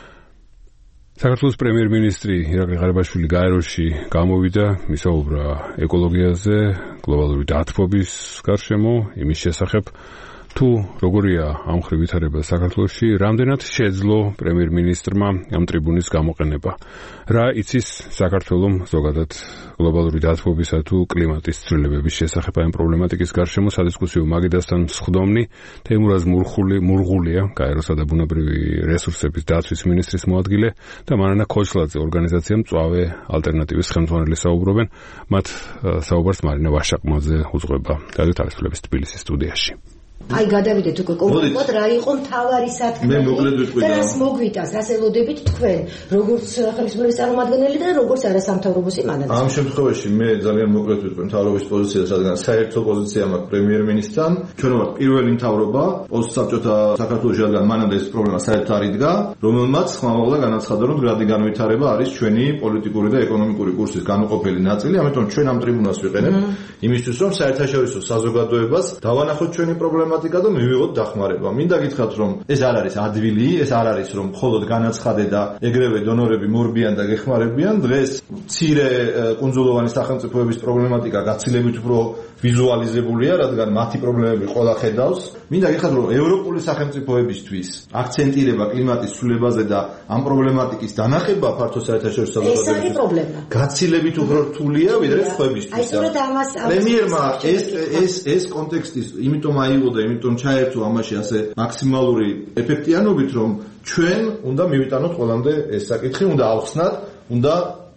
საქართველოს პრემიერ-მინისტრი ირაკლი ღარიბაშვილი გაეროში გამოვიდა, მისაუბრა ეკოლოგიაზე, გლობალური დათბობის გარშემო, იმის შესახებ, თუ როგორია ამ მხრივ ვითარება საქართველოში, რამდენად შეძლო პრემიერ-მინისტრმა ამ ტრიბუნის გამოყენება. რა იცის საქართველომ ზოგადად გლობალური დათბობისა თუ კლიმატის ცვლილებების შესახებ ამ პრობლემატიკის გარშემო სადისკუსიო მაგიდასთან მსხდომნი თეიმურაზ მურხული მურღულია, გაეროსა და ბუნებრივი რესურსების დაცვის მინისტრის მოადგილე და მარანა ქოჩლაძე, ორგანიზაცია მწვავე ალტერნატივის ხელმძღვანელი საუბრობენ. მათ საუბარს მარინა ვაშაკმაძე უძღვება რადიო თავისუფლების თბილისის სტუდიაში. აი გადავიდეთ უკვე კონკრეტულად რა იყო მთავარი სათქმელი. მე მოკლედ ვიტყვი და რას მოგვიტანს, რას ელოდებით თქვენ, როგორც ხელისუფლების წარმომადგენელი და როგორც არასამთავრობო მანაძე. ამ შემთხვევაში მე ძალიან მოკლედ ვიტყვი მთავრობის პოზიციას, რადგან საერთო პოზიცია მაქვს პრემიერ-მინისტრთან. ჩვენ ვართ პირველი მთავრობა პოსტსაბჭოთა საქართველოში, რადგან მანამდე ეს პრობლემა საერთოდ არ იდგა, რომელმაც ხმამაღლა განაცხადა, რომ გრადი განვითარება არის ჩვენი პოლიტიკური და ეკონომიკური კურსის განუყოფელი ნაწილი, ამიტომ ჩვენ ამ ტრიბუნას ვიყენებთ იმისთვის, რომ საერთაშორისო საზოგადოებას დავანახოთ ჩვენი პრობლემა და მივიღოთ დახმარება. მინდა გითხრათ, რომ ეს არ არის ადვილი, ეს არ არის რომ მხოლოდ განაცხადე და ეგრევე დონორები მორბიან და გეხმარებიან. დღეს მცირე კუნძულოვანი სახელმწიფოების პრობლემატიკა გაცილებით უფრო ვიზუალიზებულია, რადგან მათი პრობლემები ყველა ხედავს. მინდა გითხრათ, რომ ევროპული სახელმწიფოებისთვის აქცენტირება კლიმატის ცვლილებაზე და ამ პრობლემატიკის დანახება ფართო საერთაშორისო საზოგადოებაში გაცილებით უფრო რთულია, ვიდრე სხვებისთვის. პრემიერმა ეს ეს ეს კონტექსტის იმიტომ აიღო და იმიტომ ჩაერთო ამაში ასე მაქსიმალური ეფექტიანობით, რომ ჩვენ უნდა მივიტანოთ ყველამდე ეს საკითხი, უნდა ავხსნათ, უნდა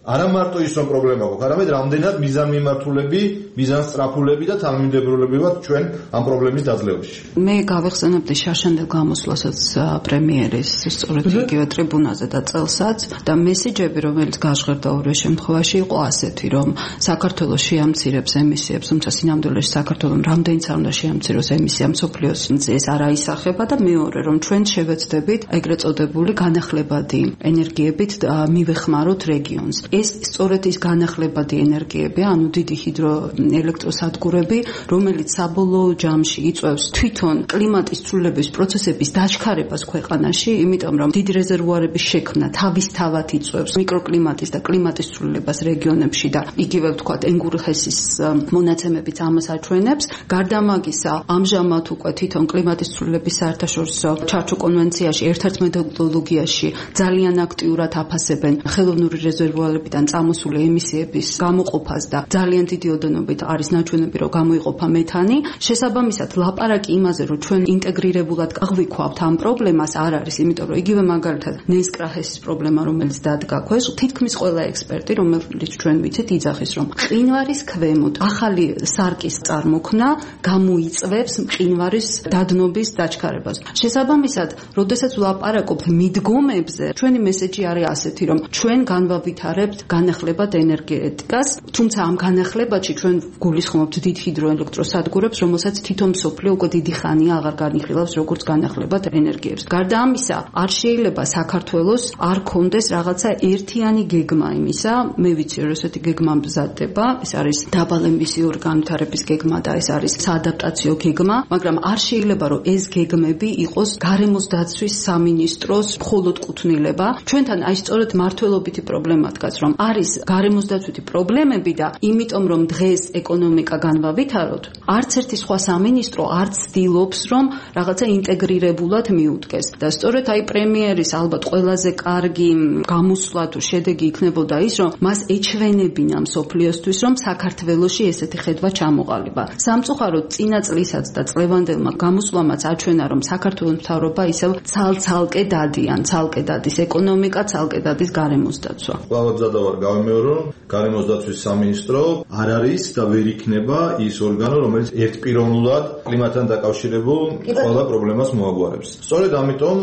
არა მარტო ის რომ პრობლემა გვაქვს, არამედ რამდენად მიზანმიმართულები, მიზანსწრაფულები და თანმიმდევრულები ვართ ჩვენ ამ პრობლემის დაძლევაში. მე გავეხსენებდი შარშანდელ გამოსვლასაც პრემიერის სწორედ იგივე ტრიბუნაზე და წელსაც და მესიჯები, რომელიც გაჟღერდა ორივე შემთხვევაში იყო ასეთი, რომ საქართველოს შეამცირებს ემისიებს, თუმცა სინამდვილეში საქართველოს რამდენიც არ უნდა შეამციროს ემისია მსოფლიოს ეს არ აისახება და მეორე რომ ჩვენ შევეცდებით ეგრეთ წოდებული განახლებადი ენერგიებით მივეხმაროთ რეგიონს. ეს სწორედ ის განახლებადი ენერგიებია, ანუ დიდი ჰიდროელექტროსადგურები, რომელიც საბოლოო ჯამში იწვევს თვითონ კლიმატის ცვლილების პროცესების დაჩქარებას ქვეყანაში, იმიტომ რომ დიდი რეზერვუარების შექმნა თავისთავად იწვევს მიკროკლიმატის და კლიმატის ცვლილებას რეგიონებში და იგივე ვთქვათ ენგურხესის მონაცემებიც ამას აჩვენებს. გარდა ამისა, ამჟამად უკვე თვითონ კლიმატის ცვლილების საერთაშორისო ჩარჩო კონვენციაში ერთ-ერთ მეთოდოლოგიაში ძალიან აქტიურად აფასებენ ხელოვნური რეზერვუარებიდან წამოსული ემისიების გამოყოფას და ძალიან დიდი ოდენობით არის ნაჩვენები, რომ გამოიყოფა მეთანი. შესაბამისად, ლაპარაკი იმაზე, რომ ჩვენ ინტეგრირებულად აღვიქვავთ ამ პრობლემას არ არის, იმიტომ რომ იგივე მაგალითად ნესკრახესის პრობლემა, რომელიც დადგა ქვეშ, თითქმის ყველა ექსპერტი, რომელიც ჩვენ ვიცით, იძახის, რომ მყინვარის ქვემოთ ახალი სარკის წარმოქმნა გამოიწვევს მყინვარის დადნობის დაჩქარებას. შესაბამისად, როდესაც ვლაპარაკობ მიდგომებზე, ჩვენი მესეჯი არის ასეთი, რომ ჩვენ განვავითარებთ განახლებად ენერგეტიკას, თუმცა ამ განახლებაში ჩვენ გულისხმობთ დიდ ჰიდროელექტროსადგურებს, რომელსაც თვითონ მსოფლიო უკვე დიდი ხანია აღარ განიხილავს როგორც განახლებად ენერგიებს. გარდა ამისა, არ შეიძლება საქართველოს არ ქონდეს რაღაცა ერთიანი გეგმა იმისა, მე ვიცი რომ ესეთი გეგმა მზადდება, ეს არის დაბალემისიური განვითარების გეგმა და ეს არის საადაპტაციო გეგმა, მაგრამ არ შეიძლება რომ ეს გეგმები იყოს გარემოს დაცვის სამინისტროს მხოლოდ კუთვნილება. ჩვენთან აი სწორედ მართლობითი პრობლემა დგას, რომ არის გარემოს დაცვითი პრობლემები და იმიტომ რომ დღეს ეკონომიკა განვავითაროთ, არც ერთი სხვა სამინისტრო არ ცდილობს რომ რაღაცა ინტეგრირებულად მიუდგეს. და სწორედ აი პრემიერის ალბათ ყველაზე კარგი გამოსვლა თუ შედეგი იქნებოდა ის, რომ მას ეჩვენებინა მსოფლიოსთვის, რომ საქართველოში ესეთი ხედვა ჩამოყალიბა. სამწუხაროდ წინა წლისაც და წლევანდელმა გამოსვლამაც აჩვენა, რომ საქართველოს მთავრობა ისევ ცალ-ცალკე დადიან, ცალკე დადის ეკონომიკა, ცალკე დადის გარემოს დაცვა. კლავად ვარ გავიმეორო, გარემოს დაცვის სამინისტრო არ არის და ვერ იქნება ის ორგანო, რომელიც ერთპიროვნულად კლიმატთან დაკავშირებულ ყველა პრობლემას მოაგვარებს. სწორედ ამიტომ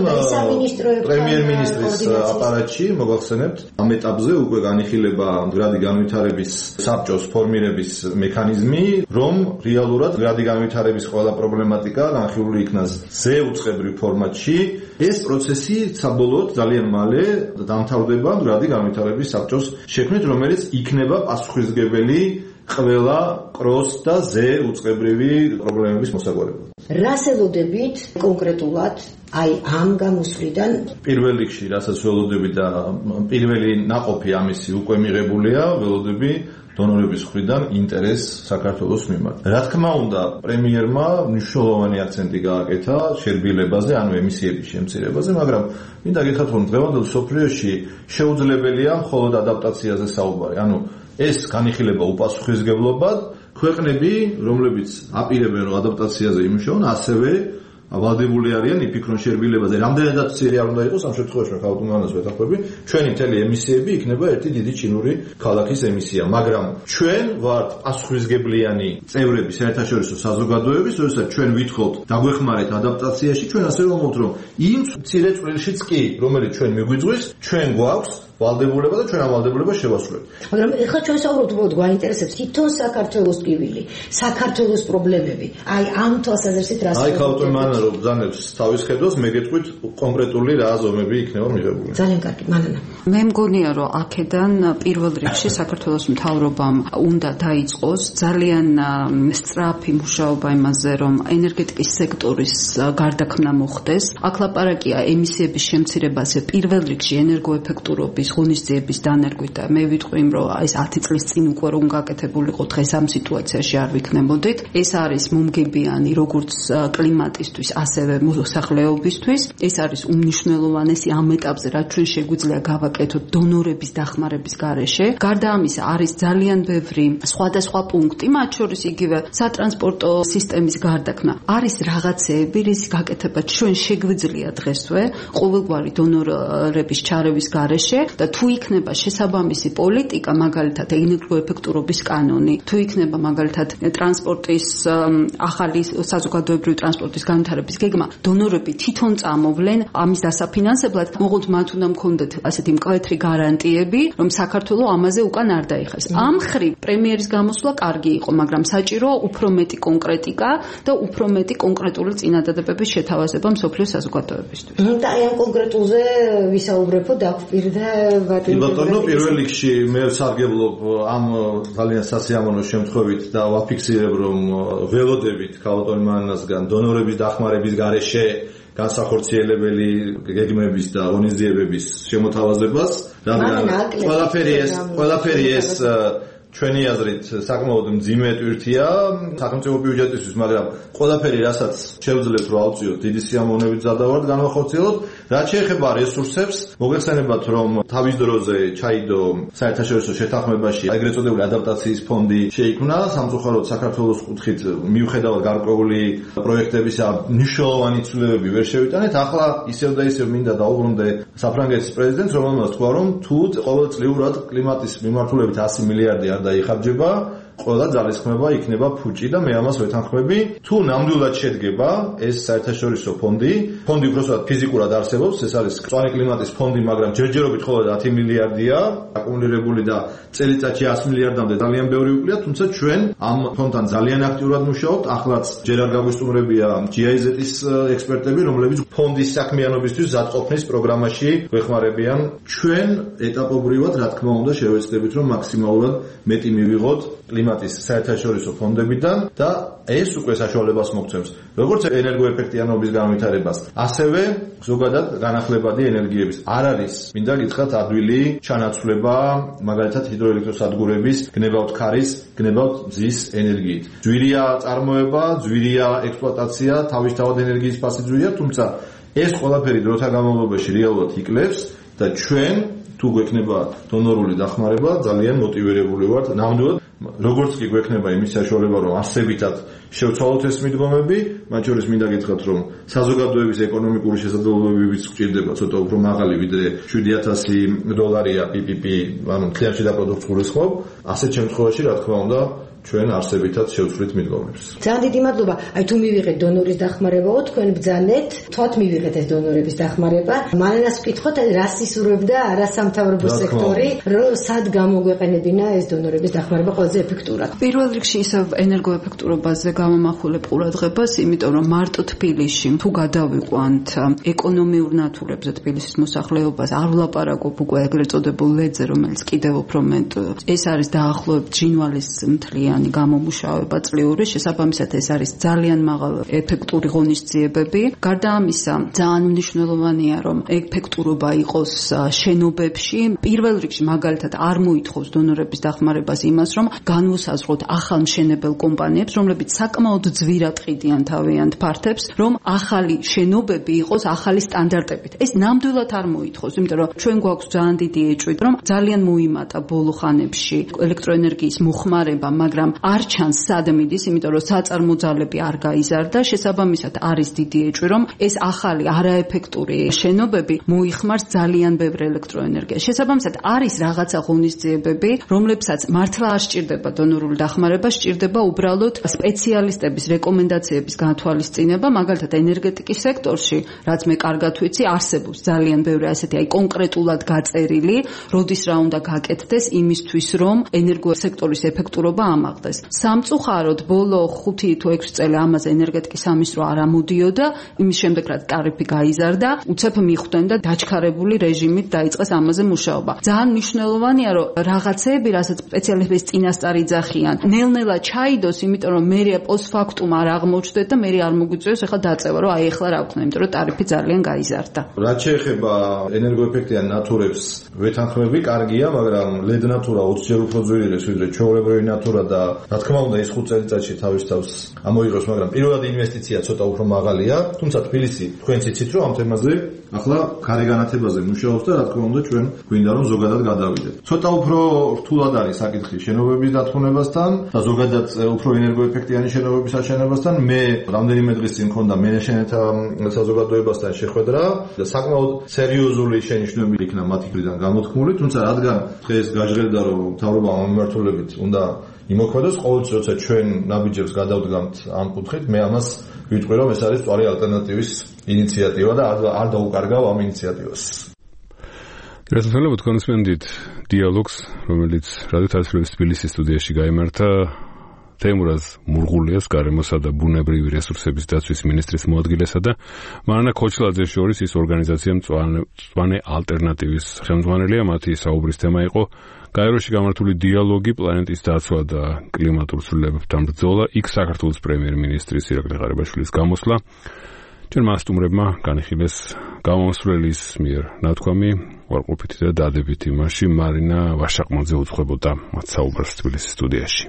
პრემიერ-მინისტრის აპარატში მოგახსენებთ, ამ ეტაპზე უკვე განიხილება მდგრადი განვითარების საბჭოს ფორმირების მექანიზმი, რომ რეალურად მდგრადი განვითარების ყველა პრობლემატიკა განხილული იქნას ზეუწყებრივ ფორმატში. ეს პროცესი საბოლოოდ ძალიან მალე დამთავრდება მდგრადი განვითარების საბჭოს შექმნით, რომელიც იქნება პასუხისმგებელი ყველა კროს და ზეუწყებრივი პრობლემების მოსაგვარებლად. რას ელოდებით კონკრეტულად აი ამ გამოსვლიდან? პირველ რიგში, რასაც ველოდები და პირველი ნაყოფი ამისი უკვე მიღებულია, ველოდები დონორების მხრიდან ინტერესს საქართველოს მიმართ. რა თქმა უნდა, პრემიერმა მნიშვნელოვანი აქცენტი გააკეთა შერბილებაზე, ანუ ემისიების შემცირებაზე, მაგრამ მინდა გითხრათ, რომ დღევანდელ მსოფლიოში შეუძლებელია მხოლოდ ადაპტაციაზე საუბარი. ანუ ეს განიხილება უპასუხისმგებლობად, ქვეყნები, რომლებიც აპირებენ რომ ადაპტაციაზე იმუშაონ, ასევე ვალდებული არიან იფიქრონ შერბილებაზე. რამდენადაც მცირე არ უნდა იყოს ამ შემთხვევაში, მე ხალხუნანას ვეთანხმები, ჩვენი მთელი ემისიები იქნება ერთი დიდი ჩინური ქალაქის ემისია, მაგრამ ჩვენ ვართ პასუხისმგებლიანი წევრები საერთაშორისო საზოგადოების, როდესაც ჩვენ ვითხოვთ დაგვეხმარეთ ადაპტაციაში, ჩვენ ასე ვამბობთ, რომ იმ მცირე წვლილშიც კი, რომელიც ჩვენ მიგვიძღვის, ჩვენ გვაქვს ვალდებულება და ჩვენ ამ ვალდებულებას შევასრულებთ. მაგრამ ეხლა ჩვენ საუბრობთ უბრალოდ გვაინტერესებს თვითონ საქართველოს ტკივილი, საქართველოს პრობლემები. აი ამ თვალსაზრისით რას აი ქალბატონ მანანა რომ ბრძანებს თავის ხედვას, მე გეტყვით კონკრეტული რა ზომები იქნება მიღებული. ძალიან კარგი, მანანა. მე მგონია რომ აქედან პირველ რიგში საქართველოს მთავრობამ უნდა დაიწყოს ძალიან სწრაფი მუშაობა იმაზე, რომ ენერგეტიკის სექტორის გარდაქმნა მოხდეს. აქ ლაპარაკია ემისიების შემცირებაზე პირველ რიგში ენერგოეფექტურობის ღონისძიების დანერგვით და მე ვიტყვი რომ ეს ათი წლის წინ უკვე რომ გაკეთებულიყო დღეს ამ სიტუაციაში არ ვიქნებოდით. ეს არის მომგებიანი როგორც კლიმატისთვის, ინფრასტრუქტურისთვის, ასევე მოსახლეობისთვის. ეს არის უმნიშვნელოვანესი ამ ეტაპზე, რაც ჩვენ შეგვიძლია გავაკეთოთ დონორების დახმარების გარეშე. გარდა ამისა, არის ძალიან ბევრი სხვადასხვა პუნქტი, მათ შორის იგივე სატრანსპორტო სისტემის გარდაქმნა. არის რაღაცეები, რის გაკეთება ჩვენ შეგვიძლია დღესვე ყოველგვარი დონორების ჩარევის გარეშე და თუ იქნება შესაბამისი პოლიტიკა, მაგალითად ენერგოეფექტურობის კანონი, თუ იქნება მაგალითად ტრანსპორტის ახალი საზოგადოებრივი ტრანსპორტის განვითარების გეგმა, დონორები თვითონ წამოვლენ ამის დასაფინანსებლად, მოყოლთ მათ უნდა მქონდეთ ასეთი მკვეთრი გარანტიები, რომ საქართველოს ამაზე უკან არ დაიხეს. ამ ხრივ პრემიერის გამოსვლა კარგი იყო, მაგრამ საჭირო უფრო მეტი კონკრეტიკა და უფრო მეტი კონკრეტული წინადადებების შეთავაზება მსოფლიოს საზოგადოებისთვის. და აი ამ კონკრეტულზე ვისაუბრებო დაგვპირდა ვატი. ბატონო, პირველ რიგში მე ვსარგებლობ ამ ძალიან სასიამოვნო შემთხვევით და ვაფიქსირებ, რომ ველოდებით ქალბატონ მანასგან დონორების დახმარების გარეშე განსახორციელებელი გეგმების და ღონისძიებების შემოთავაზებას, რადგან ყველაფერი ეს ყველაფერი ეს ჩვენი აზრით საკმაოდ მძიმე ტვირთია სახელმწიფო ბიუჯეტისთვის, მაგრამ ყველაფერი, რასაც შევძლებთ რომ ავწიოთ, დიდი სიამოვნებით ზადავართ განვახორციელოთ. რაც შეეხება რესურსებს, მოგეხსენებათ, რომ თავის დროზე ჩაიდო საერთაშორისო შეთანხმებაში ეგრეთ წოდებული ადაპტაციის ფონდი შეიქმნა, სამწუხაროდ საქართველოს კუთხით მიუხედავად გარკვეული პროექტებისა მნიშვნელოვანი ცვლილებები ვერ შევიტანეთ. ახლა ისევ და ისევ მინდა დაუბრუნდე საფრანგეთის პრეზიდენტს, რომელმაც თქვა, რომ თუ ყოველწლიურად კლიმატის მიმართულებით ასი მილიარდი არ დაიხარჯება, ყველა ძალისხმევა იქნება ფუჭი და მე ამას ვეთანხმები. თუ ნამდვილად შედგება ეს საერთაშორისო ფონდი, ფონდი უბრალოდ ფიზიკურად არსებობს, ეს არის მწვანე კლიმატის ფონდი, მაგრამ ჯერჯერობით მხოლოდ ათი მილიარდია აკუმულირებული და წელიწადში ასი მილიარდამდე ძალიან ბევრი უკლია, თუმცა ჩვენ ამ ფონდთან ძალიან აქტიურად მუშაობთ. ახლაც ჯერ არ გაგვისტუმრებია ჯი აი ზეტ-ის ექსპერტები, რომლებიც ფონდის საქმიანობისთვის ზადყოფნის პროგრამაში გვეხმარებიან. ჩვენ ეტაპობრივად, რა თქმა უნდა, შევეცდებით, რომ მაქსიმალურად მეტი მივიღოთ კლიმატის საერთაშორისო ფონდებიდან და ეს უკვე საშუალებას მოგცემს როგორც ენერგოეფექტიანობის განვითარებას, ასევე ზოგადად განახლებადი ენერგიების. არ არის, მინდა გითხრათ, ადვილი ჩანაცვლება მაგალითად ჰიდროელექტროსადგურების გნებავთ ქარის, გნებავთ მზის ენერგიით. ძვირია წარმოება, ძვირია ექსპლუატაცია, თავისთავად ენერგიის ფასი ძვირია, თუმცა ეს ყველაფერი დროთა განმავლობაში რეალურად იკლებს და ჩვენ თუ გვექნება დონორული დახმარება, ძალიან მოტივირებული ვართ ნამდვილად. როგორც კი გვექნება იმის საშუალება, რომ არსებითად შევცვალოთ ეს მიდგომები, მათ შორის მინდა გითხრათ, რომ საზოგადოების ეკონომიკური შესაძლებლობებიც გვჭირდება ცოტა უფრო მაღალი, ვიდრე შვიდი ათასი დოლარია პი პი პი, ანუ მთლიანში და პროდუქტს გულისხმობ. ასეთ შემთხვევაში, რა თქმა უნდა, ჩვენ არსებითად შევცვლით მიდგომებს. ძალიან დიდი მადლობა. აი თუ მივიღეთ დონორის დახმარებაო, თქვენ ბრძანეთ, თქვათ მივიღეთ ეს დონორების დახმარება. მანანას ვკითხოთ, რას ისურვებდა არასამთავრობო სექტორი, რომ სად გამოგვეყენებინა ეს დონორების დახმარება ყველაზე ეფექტურად. პირველ რიგში ისევ ენერგოეფექტურობაზე გამომახვილებ ყურადღებას, იმიტომ რომ მარტო თბილისში თუ გადავიყვანთ ეკონომიურ ნათურებზე თბილისის მოსახლეობას, არ ვლაპარაკობ უკვე ეგრეთ წოდებულ ლედზე, რომელიც კიდევ უფრო მეტ ეს არის დაახლოებით ჟინვალის მთლიანი გამომუშავება წლიური, შესაბამისად ეს არის ძალიან მაღალი ეფექტური ღონისძიებები. გარდა ამისა, ძალიან მნიშვნელოვანია, რომ ეფექტურობა იყოს შენობებში. პირველ რიგში მაგალითად არ მოითხოვს დონორების დახმარებას იმას, რომ განვუსაზღვროთ ახალ მშენებელ კომპანიებს, რომლებიც საკმაოდ ძვირად ყიდიან თავიანთ ფართებს, რომ ახალი შენობები იყოს ახალი სტანდარტებით. ეს ნამდვილად არ მოითხოვს, იმიტომ რომ ჩვენ გვაქვს ძალიან დიდი ეჭვით, რომ ძალიან მოიმატა ბოლო ხანებში ელექტროენერგიის მოხმარება, მაგრამ არ ჩანს სად მიდის, იმიტომ რომ საწარმოძალები არ გაიზარდა. შესაბამისად არის დიდი ეჭვი, რომ ეს ახალი არაეფექტური შენობები მოიხმარს ძალიან ბევრ ელექტროენერგიას. შესაბამისად არის რაღაცა ღონისძიებები, რომლებსაც მართლა არ სჭირდება დონორული დახმარება, სჭირდება უბრალოდ სპეციალისტების რეკომენდაციების გათვალისწინება, მაგალითად ენერგეტიკის სექტორში, რაც მე კარგად ვიცი, არსებობს ძალიან ბევრი ასეთი აი კონკრეტულად გაწერილი, როდის რა უნდა გაკეთდეს იმისთვის, რომ ენერგოსექტორის ეფექტურობა ამაღლდეს. სამწუხაროდ ბოლო ხუთი თუ ექვსი წელი ამაზე ენერგეტიკის სამინისტრო არ ამოდიოდა, იმის შემდეგ რაც ტარიფი გაიზარდა, უცებ მიხვდნენ და დაჩქარებული რეჟიმით დაიწყეს ამაზე მუშაობა. ძალიან მნიშვნელოვანია, რომ რაღაცეები, რასაც სპეციალისტების წინასწარ იძახიან, ნელ-ნელა ჩაიდოს, იმიტომ რომ მე პოსტფაქტუმ არ აღმოჩნდეთ და მე არ მოგვიწევს ახლა დაწევა, რომ აი ახლა რა ვქნა, იმიტომ რომ ტარიფი ძალიან გაიზარდა. რაც შეეხება ენერგოეფექტიან ნათურებს, ვეთანხმები, კარგია, მაგრამ ლედ ნათურა ოცი ჯერ უფრო ძვირი, ვიდრე ჩვეულებრივი ნათურა და და რა თქმა უნდა ის ხუთ წელიწადში თავის თავს ამოიღებს, მაგრამ პირველად ინვესტიცია ცოტა უფრო მაღალია, თუმცა თბილისი თქვენც იცით რომ ამ თემაზე ახლა ქარი განათებაზე მუშაობს და რა თქმა უნდა ჩვენ გვინდა რომ ზოგადად გადავიდეთ. ცოტა უფრო რთულად არის საკითხი შენობების დათმობასთან და ზოგადად უფრო ენერგოეფექტიანი შენობების აშენებასთან. მე რამდენიმე დღის წინ მქონდა მენეშენეთა საზოგადოებასთან შეხვედრა და საკმაოდ სერიოზული შენიშვნები იქნა მათი მხრიდან გამოთქმული, თუმცა რადგან დღეს გაჟღერდა რომ მთავრობა ამ მიმართულებით უნდა იმოქმედოს, ყოველთვის როცა ჩვენ ნაბიჯებს გადავდგამთ ამ კუთხით, მე ამას ვიტყვი რომ ეს არის სწორი ალტერნატივის ინიციატივა და არ დაუკარგავ ამ ინიციატივას. რასაძლებლად კონსპენდით დიალოგს, რომელიც რადიო თასრების თბილისის სტუდიაში გაიმართა თემურაზ მურღულიას, გარემოსა და ბუნებრივი რესურსების დაცვის მინისტრის მოადგილესა და მარანა ქოჩლაძეს შორის ის ორგანიზაცია მწვანე ალტერნატივის ხელმძღვანელია. მათი საუბრის თემა იყო გაეროში გამართული დიალოგი, პლანეტის დაცვა და კლიმატურ ცვლილებებთან ბრძოლა, იქ საქართველოს პრემიერ-მინისტრის ირაკლი ღარიბაშვილის გამოსვლა. ჩვენ მასტუმრებმა განიხილეს გამომსვლელის მიერ ნათქვამი, უარყოფითი და დადებითი მასში მარინა ვაშაყმაძე უძღვებოდა მათ საუბარს თბილისის სტუდიაში.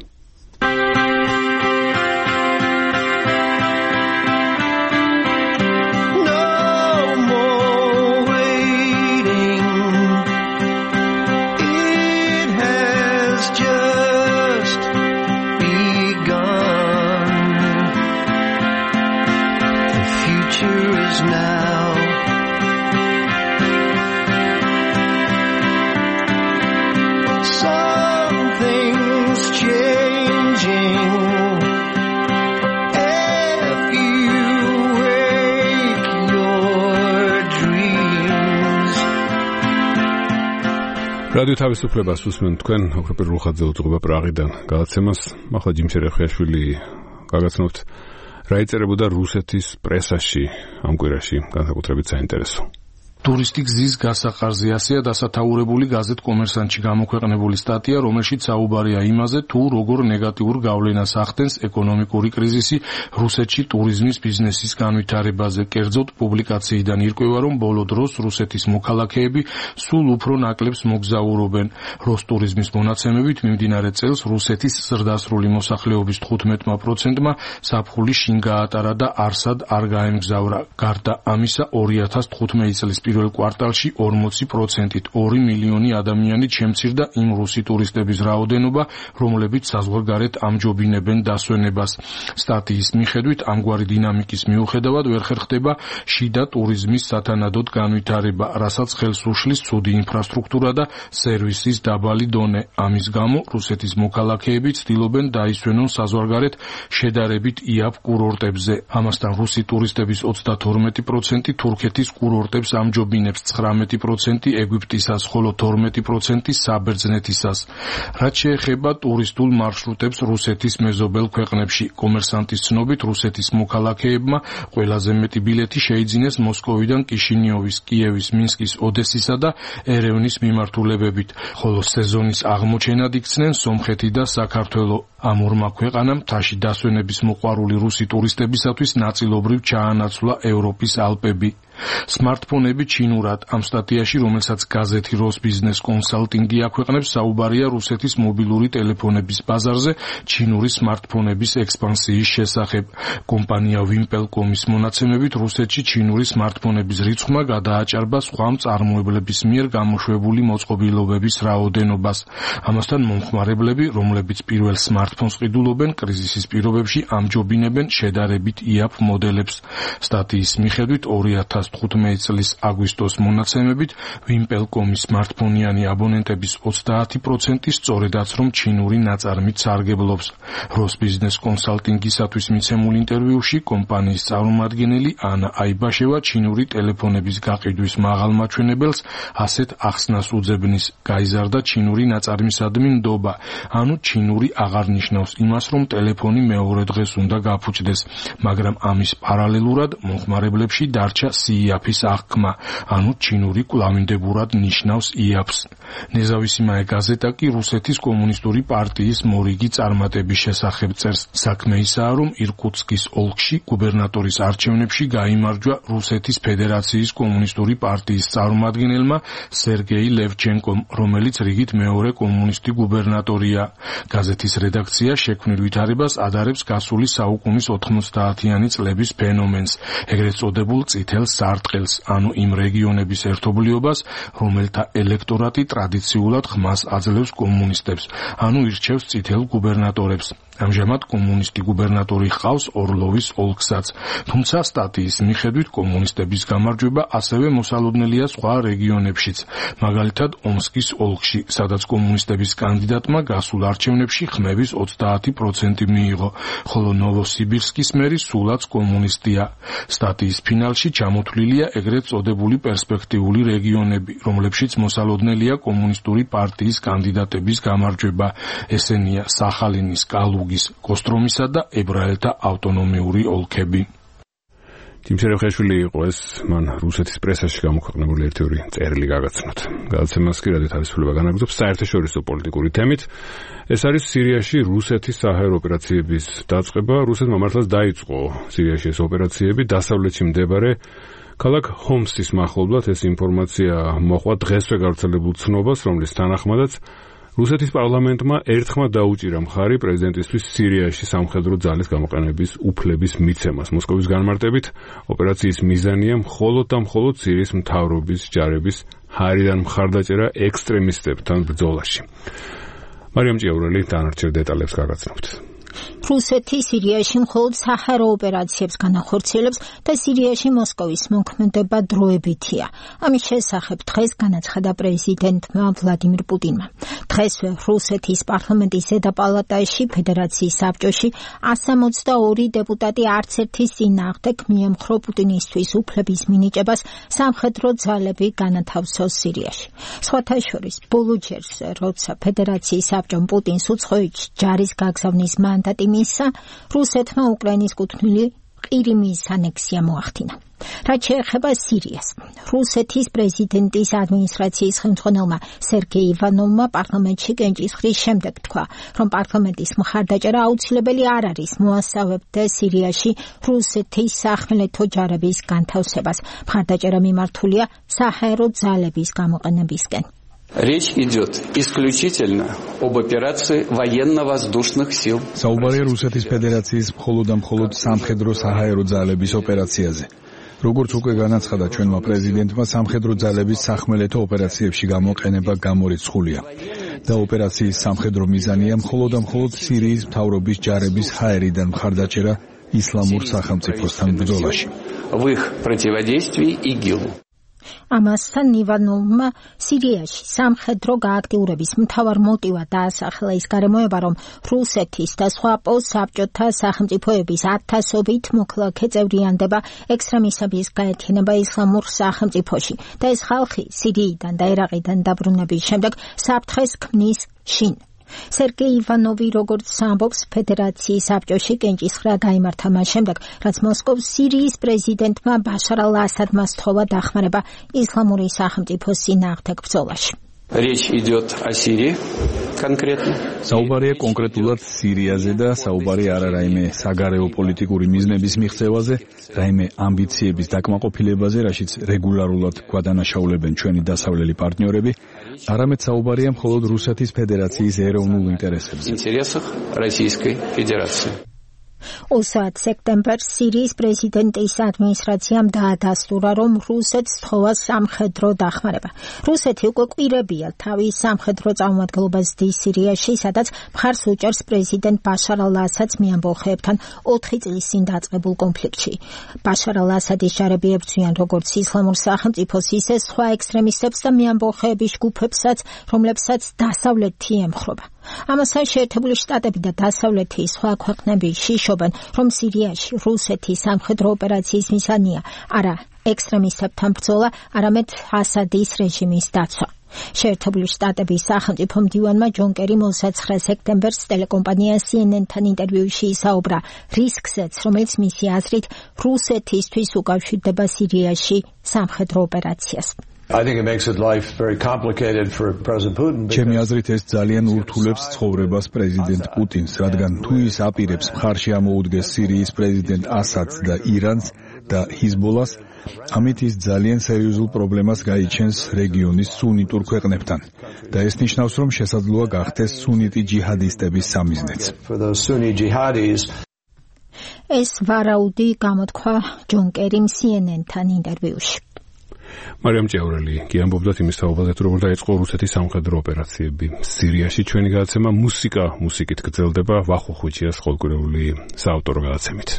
რადიო თავისუფლებას უსმენთ თქვენ, ოქროპირ რუხაძე უძღვება პრაღიდან გადაცემას. ახლა ჯიმშერ ხვიაშვილი გაგაცნობთ რა იწერებოდა რუსეთის პრესაში ამ კვირაში, განსაკუთრებით საინტერესო. ტურისტი გზის გასაყარზე ასია დასათაურებული გაზეთ კომერსანტში გამოქვეყნებული სტატია, რომელშიც საუბარია იმაზე, თუ როგორ ნეგატიურ გავლენას ახდენს ეკონომიკური კრიზისი რუსეთში ტურიზმის ბიზნესის განვითარებაზე. კერძოდ, პუბლიკაციიდან ირკვევა, რომ ბოლო დროს რუსეთის მოქალაქეები სულ უფრო ნაკლებს მოგზაურობენ. როსტურიზმის მონაცემებით მიმდინარე წელს რუსეთის ზრდასრული მოსახლეობის თხუთმეტ პროცენტმა საფხული შინ გაატარა და არსად არ გაემგზავრა. გარდა ამისა, ორი ათას თხუთმეტი წლის პირველ კვარტალში ორმოცი პროცენტით ორი მილიონი ადამიანი შემცირდა იმ რუსი ტურისტების რაოდენობა, რომლებიც საზღვარგარეთ ამჯობინებენ დასვენებას. სტატიის მიხედვით, ამგვარი დინამიკის მიუხედავად ვერ ხერხდება შიდა ტურიზმის სათანადოდ განვითარება, რასაც ხელს უშლის ცუდი ინფრასტრუქტურა და სერვისის დაბალი დონე. ამის გამო რუსეთის მოქალაქეები ცდილობენ დაისვენონ საზღვარგარეთ შედარებით იაფ კურორტებზე. ამასთან რუსი ტურისტების ოცდათორმეტი პროცენტი თურქეთის კურორტებს ამჯობინებს, ცხრამეტი პროცენტი ეგვიპტისას, ხოლო თორმეტი პროცენტი საბერძნეთისას. რაც შეეხება ტურისტულ მარშრუტებს რუსეთის მეზობელ ქვეყნებში, კომერსანტის ცნობით რუსეთის მოქალაქეებმა ყველაზე მეტი ბილეთი შეიძინეს მოსკოვიდან კიშინიოვის, კიევის, მინსკის, ოდესისა და ერევნის მიმართულებებით, ხოლო სეზონის აღმოჩენად იქცნენ სომხეთი და საქართველო. ამ ორმა ქვეყანამ მთაში დასვენების მოყვარული რუსი ტურისტებისათვის ნაწილობრივ ჩაანაცვლა ევროპის ალპები. სმარტფონები ჩინურად. ამ სტატიაში, რომელსაც გაზეთი როსბიზნეს კონსალტინგი აქვეყნებს, საუბარია რუსეთის მობილური ტელეფონების ბაზარზე ჩინური სმარტფონების ექსპანსიის შესახებ. კომპანია ვიმპელკომის მონაცემებით, რუსეთში ჩინური სმარტფონების რიცხვმა გადააჭარბა სხვა მწარმოებლების მიერ გამოშვებული მოწყობილობების რაოდენობას. ამასთან მომხმარებლები, რომლებიც პირველ სმარტფონს ყიდულობენ, კრიზისის პირობებში ამჯობინებენ შედარებით იაფ მოდელებს. სტატიის მიხედვით, ორი ათას თხუთმეტი წლის აგვისტოს მონაცემებით, ვიმპელკომის სმარტფონიანი აბონენტების ოცდაათი პროცენტი სწორედაც რომ ჩინური ნაწარმით სარგებლობს. როსბიზნეს კონსალტინგისათვის მიცემულ ინტერვიუში კომპანიის წარმომადგენელი ანა აიბაშევა ჩინური ტელეფონების გაყიდვის მაღალ მაჩვენებელს ასეთ ახსნას უძებნის. გაიზარდა ჩინური ნაწარმისადმი ნდობა, ანუ ჩინური აღარ ნიშნავს იმას, რომ ტელეფონი მეორე დღეს უნდა გაფუჭდეს, მაგრამ ამის პარალელურად მომხმარებლებში დარჩა სი იაფის აღქმა, ანუ ჩინური კვლავინდებურად ნიშნავს იაფს. ნეზავისიმაე გაზეტა კი რუსეთის კომუნისტური პარტიის მორიგი წარმატების შესახებ წერს. საქმე ისაა, რომ ირკუტსკის ოლქში გუბერნატორის არჩევნებში გაიმარჯვა რუსეთის ფედერაციის კომუნისტური პარტიის წარმომადგენელმა სერგეი ლევჩენკომ, რომელიც რიგით მეორე კომუნისტი გუბერნატორია. გაზეთის რედაქცია შექმნილ ვითარებას ადარებს გასული საუკუნის ოთხმოცდაათიანი წლების ფენომენს, ეგრეთ წოდებულ წითელ სარტყელს, ანუ იმ რეგიონების ერთობლიობას, რომელთა ელექტორატი ტრადიციულად ხმას აძლევს კომუნისტებს, ანუ ირჩევს წითელ გუბერნატორებს. ამჟამად კომუნისტი გუბერნატორი ჰყავს ორლოვის ოლქსაც, თუმცა სტატიის მიხედვით კომუნისტების გამარჯვება ასევე მოსალოდნელია სხვა რეგიონებშიც, მაგალითად ომსკის ოლქში, სადაც კომუნისტების კანდიდატმა გასულ არჩევნებში ხმების ოცდაათი პროცენტი მიიღო, ხოლო ნოვოსიბირსკის მერი სულაც კომუნისტია. სტატიის ფინალში ჩამოთვლილია ეგრეთ წოდებული პერსპექტიული რეგიონები, რომლებშიც მოსალოდნელია კომუნისტური პარტიის კანდიდატების გამარჯვება, ესენია სახალინის, კალუგის, კოსტრომისა და ებრაელთა ავტონომიური ოლქები. ტიმშერე ხეშვილი იყო ეს, მან რუსეთის პრესაში გამოქვეყნებული ერთი ორი წერილი გაგაცნოთ. გადაცემას კი რადიო თავისუფლება განაგრძობს საერთაშორისო პოლიტიკური თემით. ეს არის სირიაში რუსეთის საჰაერო ოპერაციების დაწყება. რუსეთმა მართლაც დაიწყო სირიაში ეს ოპერაციები დასავლეთში მდებარე ქალაქ ჰომსის მახლობლად. ეს ინფორმაცია მოყვა დღესვე გავრცელებულ ცნობას, რომლის თანახმადაც რუსეთის პარლამენტმა ერთხმად დაუჭირა მხარი პრეზიდენტისთვის სირიაში სამხედრო ძალის გამოყენების უფლების მიცემას. მოსკოვის განმარტებით, ოპერაციის მიზანია მხოლოდ და მხოლოდ სირიის მთავრობის ჯარების ჰაერიდან მხარდაჭერა ექსტრემისტებთან ბრძოლაში. მარიამ ჭიაურელი დანარჩენ დეტალებს გაგაცნობთ. რუსეთი სირიაში მხოლოდ საჰაერო ოპერაციებს განახორციელებს და სირიაში მოსკოვის მოქმედება დროებითია. ამის შესახებ დღეს განაცხადა პრეზიდენტმა ვლადიმირ პუტინმა. დღესვე რუსეთის პარლამენტის ზედა პალატაში ფედერაციის საბჭოში εκατს ოცდაორი დეპუტატი არც ერთის წინააღმდეგ მიემხრო პუტინისთვის უფლების მინიჭებას სამხედრო ძალები განათავსოს სირიაში. სხვათა შორის, ბოლო ჯერს, როცა ფედერაციის საბჭომ პუტინს უცხოეთში ჯარის გაგზავნის მანდატი მისცა, რუსეთმა უკრაინის კუთვნილი ყირიმის ანექსია მოახდინა. რაც შეეხება სირიას, რუსეთის პრეზიდენტის ადმინისტრაციის ხელმძღვანელმა სერგეი ივანოვმა პარლამენტში კენჭისყრის შემდეგ თქვა, რომ პარლამენტის მხარდაჭერა აუცილებელი არ არის მოასწავებდა სირიაში რუსეთის სახმელეთო ჯარების განთავსებას. მხარდაჭერა მიმართულია საჰაერო ძალების გამოყენებისკენ. Речь идет исключительно об операции военно-воздушных сил. საუბარია რუსეთის ფედერაციის მხოლოდ და მხოლოდ სამხედრო საჰაერო ძალების ოპერაციაზე. როგორც უკვე განაცხადა ჩვენმა პრეზიდენტმა, სამხედრო ძალების სახმელეთო ოპერაციებში გამოყენება გამორიცხულია და ოპერაციის სამხედრო მიზანია მხოლოდ და მხოლოდ სირიის მთავრობის ჯარების ჰაერიდან მხარდაჭერა ისლამურ სახელმწიფოსთან ბრძოლაში. В их противодействии ИГИЛу. ამასთან ივანოვმა სირიაში სამხედრო გააქტიურების მთავარ მოტივად დაასახელა ის გარემოება, რომ რუსეთის და სხვა პოსტსაბჭოთა სახელმწიფოების ათასობით მოქალაქე წევრიანდება ექსტრემისტების გაერთიანება ისლამურ სახელმწიფოში და ეს ხალხი სირიიდან და ერაყიდან დაბრუნების შემდეგ საფრთხეს ქმნის შინ. სერგეი ივანოვი, როგორც ამბობს, ფედერაციის საბჭოში კენჭისყრა გაიმართა მას შემდეგ, რაც მოსკოვს სირიის პრეზიდენტმა ბაშარ ალ-ასადმა სთხოვა დახმარება ისლამური სახელმწიფოს წინააღმდეგ ბრძოლაში. Речь идет о Сирии конкретно. საუბარია კონკრეტულად სირიაზე და საუბარია არა რაიმე საგარეო პოლიტიკური მიზნების მიღწევაზე, რაიმე ამბიციების დაკმაყოფილებაზე, რაშიც რეგულარულად გვადანაშაულებენ ჩვენი დასავლელი პარტნიორები, არამედ საუბარია მხოლოდ რუსეთის ფედერაციის ეროვნულ ინტერესებზე. Интересах Российской Федерации. ოცდაათ სექტემბერს სირიის პრეზიდენტის ადმინისტრაციამ დაადასტურა, რომ რუსეთს სთხოვა სამხედრო დახმარება. რუსეთი უკვე კვირებია თავის სამხედრო წარმომადგენლობას დის სირიაში, სადაც მხარს უჭერს პრეზიდენტ ბაშარ ალ-ასადს მეამბოხეებთან ოთხი წლის წინ დაწყებულ კონფლიქტში. ბაშარ ალ-ასადის ჯარები ებრძვიან როგორც ისლამურ სახელმწიფოს, ისე სხვა ექსტრემისტებს და მეამბოხეების ჯგუფებსაც, რომლებსაც დასავლეთი ემხრობა. ამასთან შეერთებული შტატები და დასავლეთი სხვა ქვეყნები შიშობენ, რომ სირიაში რუსეთის სამხედრო ოპერაციის მიზანია არა ექსტრემისტებთან ბრძოლა, არამედ ასადის რეჟიმის დაცვა. შეერთებული შტატების სახელმწიფო მდივანმა ჯონ კერიმ ოცდაცხრე სექტემბერს ტელეკომპანია C N N-თან ინტერვიუში ისაუბრა რისკზეც, რომელიც მისი აზრით რუსეთისთვის უკავშირდება სირიაში სამხედრო ოპერაციას. I think it makes it life very complicated for President Putin. ჩემი აზრით ეს ძალიან ურთულებს ცხოვრებას პრეზიდენტ პუტინს, რადგან თუ ის აპირებს მხარში ამოუდგეს სირიის პრეზიდენტ ასადს და ირანს და ჰიზბოლას, ამით ის ძალიან სერიოზულ პრობლემას გაიჩენს რეგიონის სუნიტურ ქვეყნებთან და ეს ნიშნავს, რომ შესაძლოა გახდეს სუნიტი ჯიჰადისტების სამიზნეც. ეს ვარაუდი გამოთქვა ჯონ კერიმ C N N-თან ინტერვიუში. მარიამ ჭევრელი გიამბობდა იმის თაობაზე, თუ როგორ დაიწყო რუსეთის სამხედრო ოპერაციები სირიაში. ჩვენი გადაცემა მუსიკა მუსიკით გრძელდება ვახო ხუჩიას ყოველკვირეული საავტორო გადაცემით.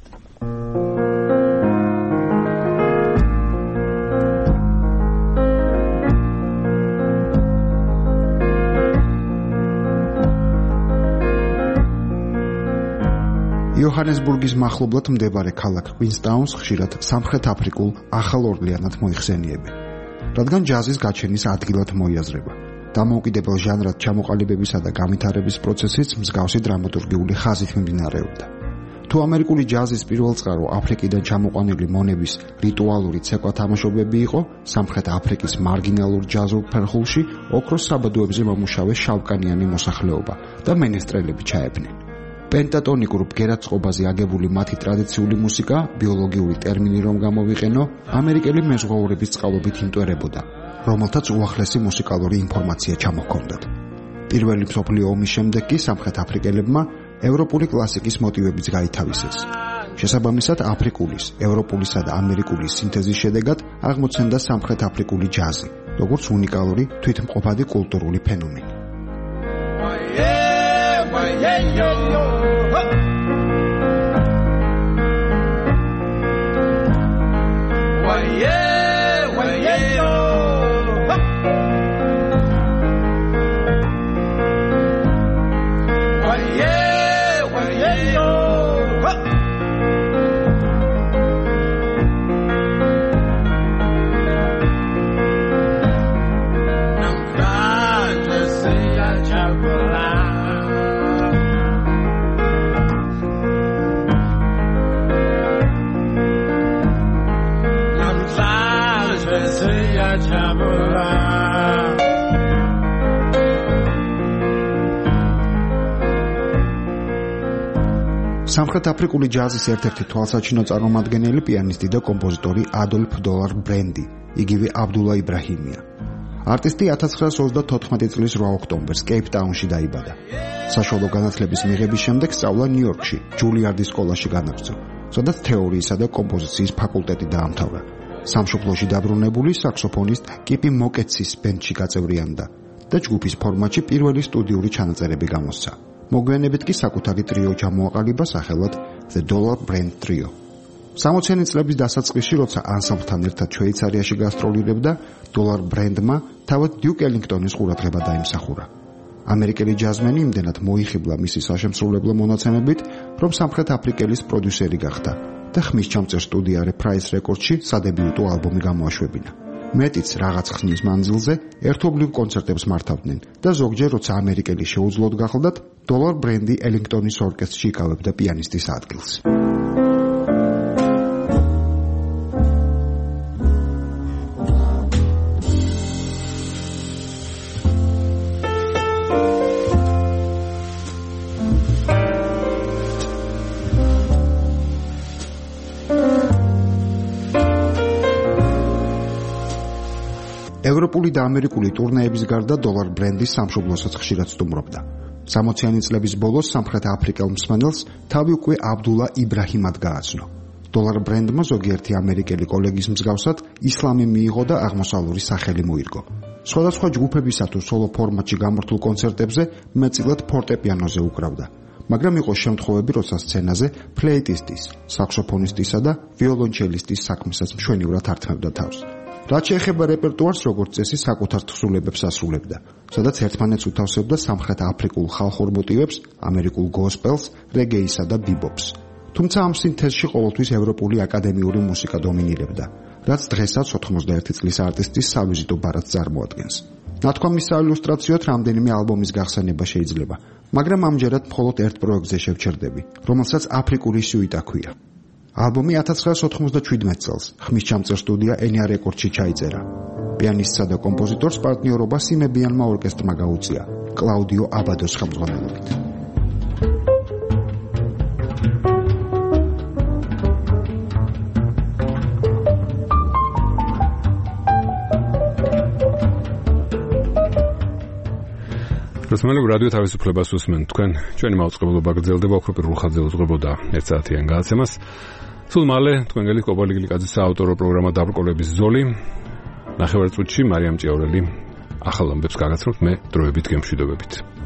იოჰანესბურგის მახლობლად მდებარე ქალაქ კვინსტაუნს ხშირად სამხრეთ აფრიკულ ახალ ორლეანად მოიხსენიებენ, რადგან ჯაზის გაჩენის ადგილად მოიაზრება. დამოუკიდებელ ჟანრად ჩამოყალიბებისა და განვითარების პროცესიც მსგავსი დრამატურგიული ხაზით მიმდინარეობდა. თუ ამერიკული ჯაზის პირველ წყარო აფრიკიდან ჩამოყვანილი მონების რიტუალური ცეკვა-თამაშობები იყო, სამხრეთ აფრიკის მარგინალურ ჯაზურ ფერხულში ოქროს საბადოებზე მომუშავე შავკანიანი მოსახლეობა და მენესტრელები ჩაებნენ. პენტატონიკურ ბგერაწყობაზე აგებული მათი ტრადიციული მუსიკა, ბიოლოგიური ტერმინი რომ გამოვიყენო, ამერიკელი მეზღვაურების წყალობით იმტვერებოდა, რომელთაც უახლესი მუსიკალური ინფორმაცია ჩამოჰქონდათ. პირველი მსოფლიო ომის შემდეგ კი სამხრეთ აფრიკელებმა ევროპული კლასიკის მოტივებიც გაითავისეს. შესაბამისად, აფრიკულის, ევროპულისა და ამერიკულის სინთეზის შედეგად აღმოცენდა სამხრეთ აფრიკული ჯაზი, როგორც უნიკალური თვითმყოფადი კულტურული ფენომენი. სამხრეთ აფრიკული ჯაზის ერთ-ერთი თვალსაჩინო წარმომადგენელი პიანისტი და კომპოზიტორი ადოლფ დოლარ ბრენდი, იგივე აბდულა იბრაჰიმია. არტისტი ათას ცხრაას ოცდათოთხმეტი წლის რვა ოქტომბერს კეიპტაუნში დაიბადა. საშუალო განათლების მიღების შემდეგ სწავლა ნიუ-იორკში, ჯულიარდის სკოლაში განაგრძო, სადაც თეორიისა და კომპოზიციის ფაკულტეტი დაამთავრა. სამშობლოში დაბრუნებული საქსოფონისტ კიპი მოკეცის ბენდში გაწევრიანდა და ჯგუფის ფორმატში პირველი სტუდიური ჩანაწერები გამოსცა. მოგვიანებით კი საკუთარი ტრიო ჩამოაყალიბა სახელად The Dollar Brand Trio. სამოციანი წლების დასაწყისში, როცა ანსამბლთან ერთად შვეიცარიაში გასტროლირებდა, Dollar Brand-მა თავად Duke Ellington-ის ყურადღება დაიმსახურა. ამერიკელი ჯაზმენი იმდენად მოიხიბლა მისი საშემსრულებლო მონაცემებით, რომ სამხრეთ აფრიკელის პროდიუსერი გახდა და ხმის ჩამწერ სტუდია Reprise Records-ში სადებიუტო ალბომი გამოაშვებინა. მეტიც რაღაც ხნის მანძილზე ერთობლივ კონცერტებს მართავდნენ და ზოგჯერ როცა ამერიკელი შეუძლოდ გახლდათ, Dollar Brand-ი Ellington-ის ორკესტრში იკავებდა პიანისტის ადგილს. ევროპული და ამერიკული ტურნეების გარდა Dollar Brand-ის სამშობლოსაც ხშირად სტუმრობდა. სამოციანი წლების ბოლოს სამხრეთ აფრიკელ მსმენელს თავი უკვე აბდულა იბრაჰიმად გააცნო. Dollar Brand-მა ზოგიერთი ამერიკელი კოლეგის მსგავსად ისლამი მიიღო და აღმოსავლური სახელი მოირგო. სხვადასხვა ჯგუფებისა თუ სოლო ფორმატში გამართულ კონცერტებზე მეტწილად ფორტეპიანოზე უკრავდა. მაგრამ იყო შემთხვევები, როცა სცენაზე ფლეიტისტის, საქსოფონისტისა და ვიოლონჩელისტის საქმესაც მშვენივრად ართმევდა თავს. რაც შეეხება რეპერტუარს, როგორც წესი, საკუთარ თხზულებებს ასრულებდა, სადაც ერთმანეთს უთავსებდა სამხრეთ აფრიკულ ხალხურ მოტივებს, ამერიკულ გოსპელს, რეგეისა და ბიბოპს. თუმცა ამ სინთეზში ყოველთვის ევროპული აკადემიური მუსიკა დომინირებდა, რაც დღესაც ოთხმოცდაერთი წლის არტისტის სავიზიტო ბარათს წარმოადგენს. ნათქვამის საილუსტრაციოდ რამდენიმე ალბომის გახსენება შეიძლება, მაგრამ ამჯერად მხოლოდ ერთ პროექტზე შევჩერდები, რომელსაც აფრიკური სუიტა ჰქვია. ალბომი ათას ცხრაასი ოთხმოცდაშვიდმეტ წელს ხმის ჩამწერ სტუდია ენია რეკორდში ჩაიწერა. პიანისტსა და კომპოზიტორს პარტნიორობა სიმებიანმა ორკესტრმა გაუწია, კლაუდიო აბადოს ხელმძღვანელობით. რუსმელი რადიო თავისუფლებას უსმენთ თქვენ. ჩვენი მაუწყებლობა გრძელდება, უფრო პირველ ხაზზე უძღვებოდა ერთ საათიან გადაცემას. სულ მალე თქვენ გელით კობალი გლიკაძის საავტორო პროგრამა დაბრკოლების ზოლი. ნახევარ წუთში მარიამ ჭიაურელი ახალ ამბებს გაგაცნობთ, მე დროებით გემშვიდობებით.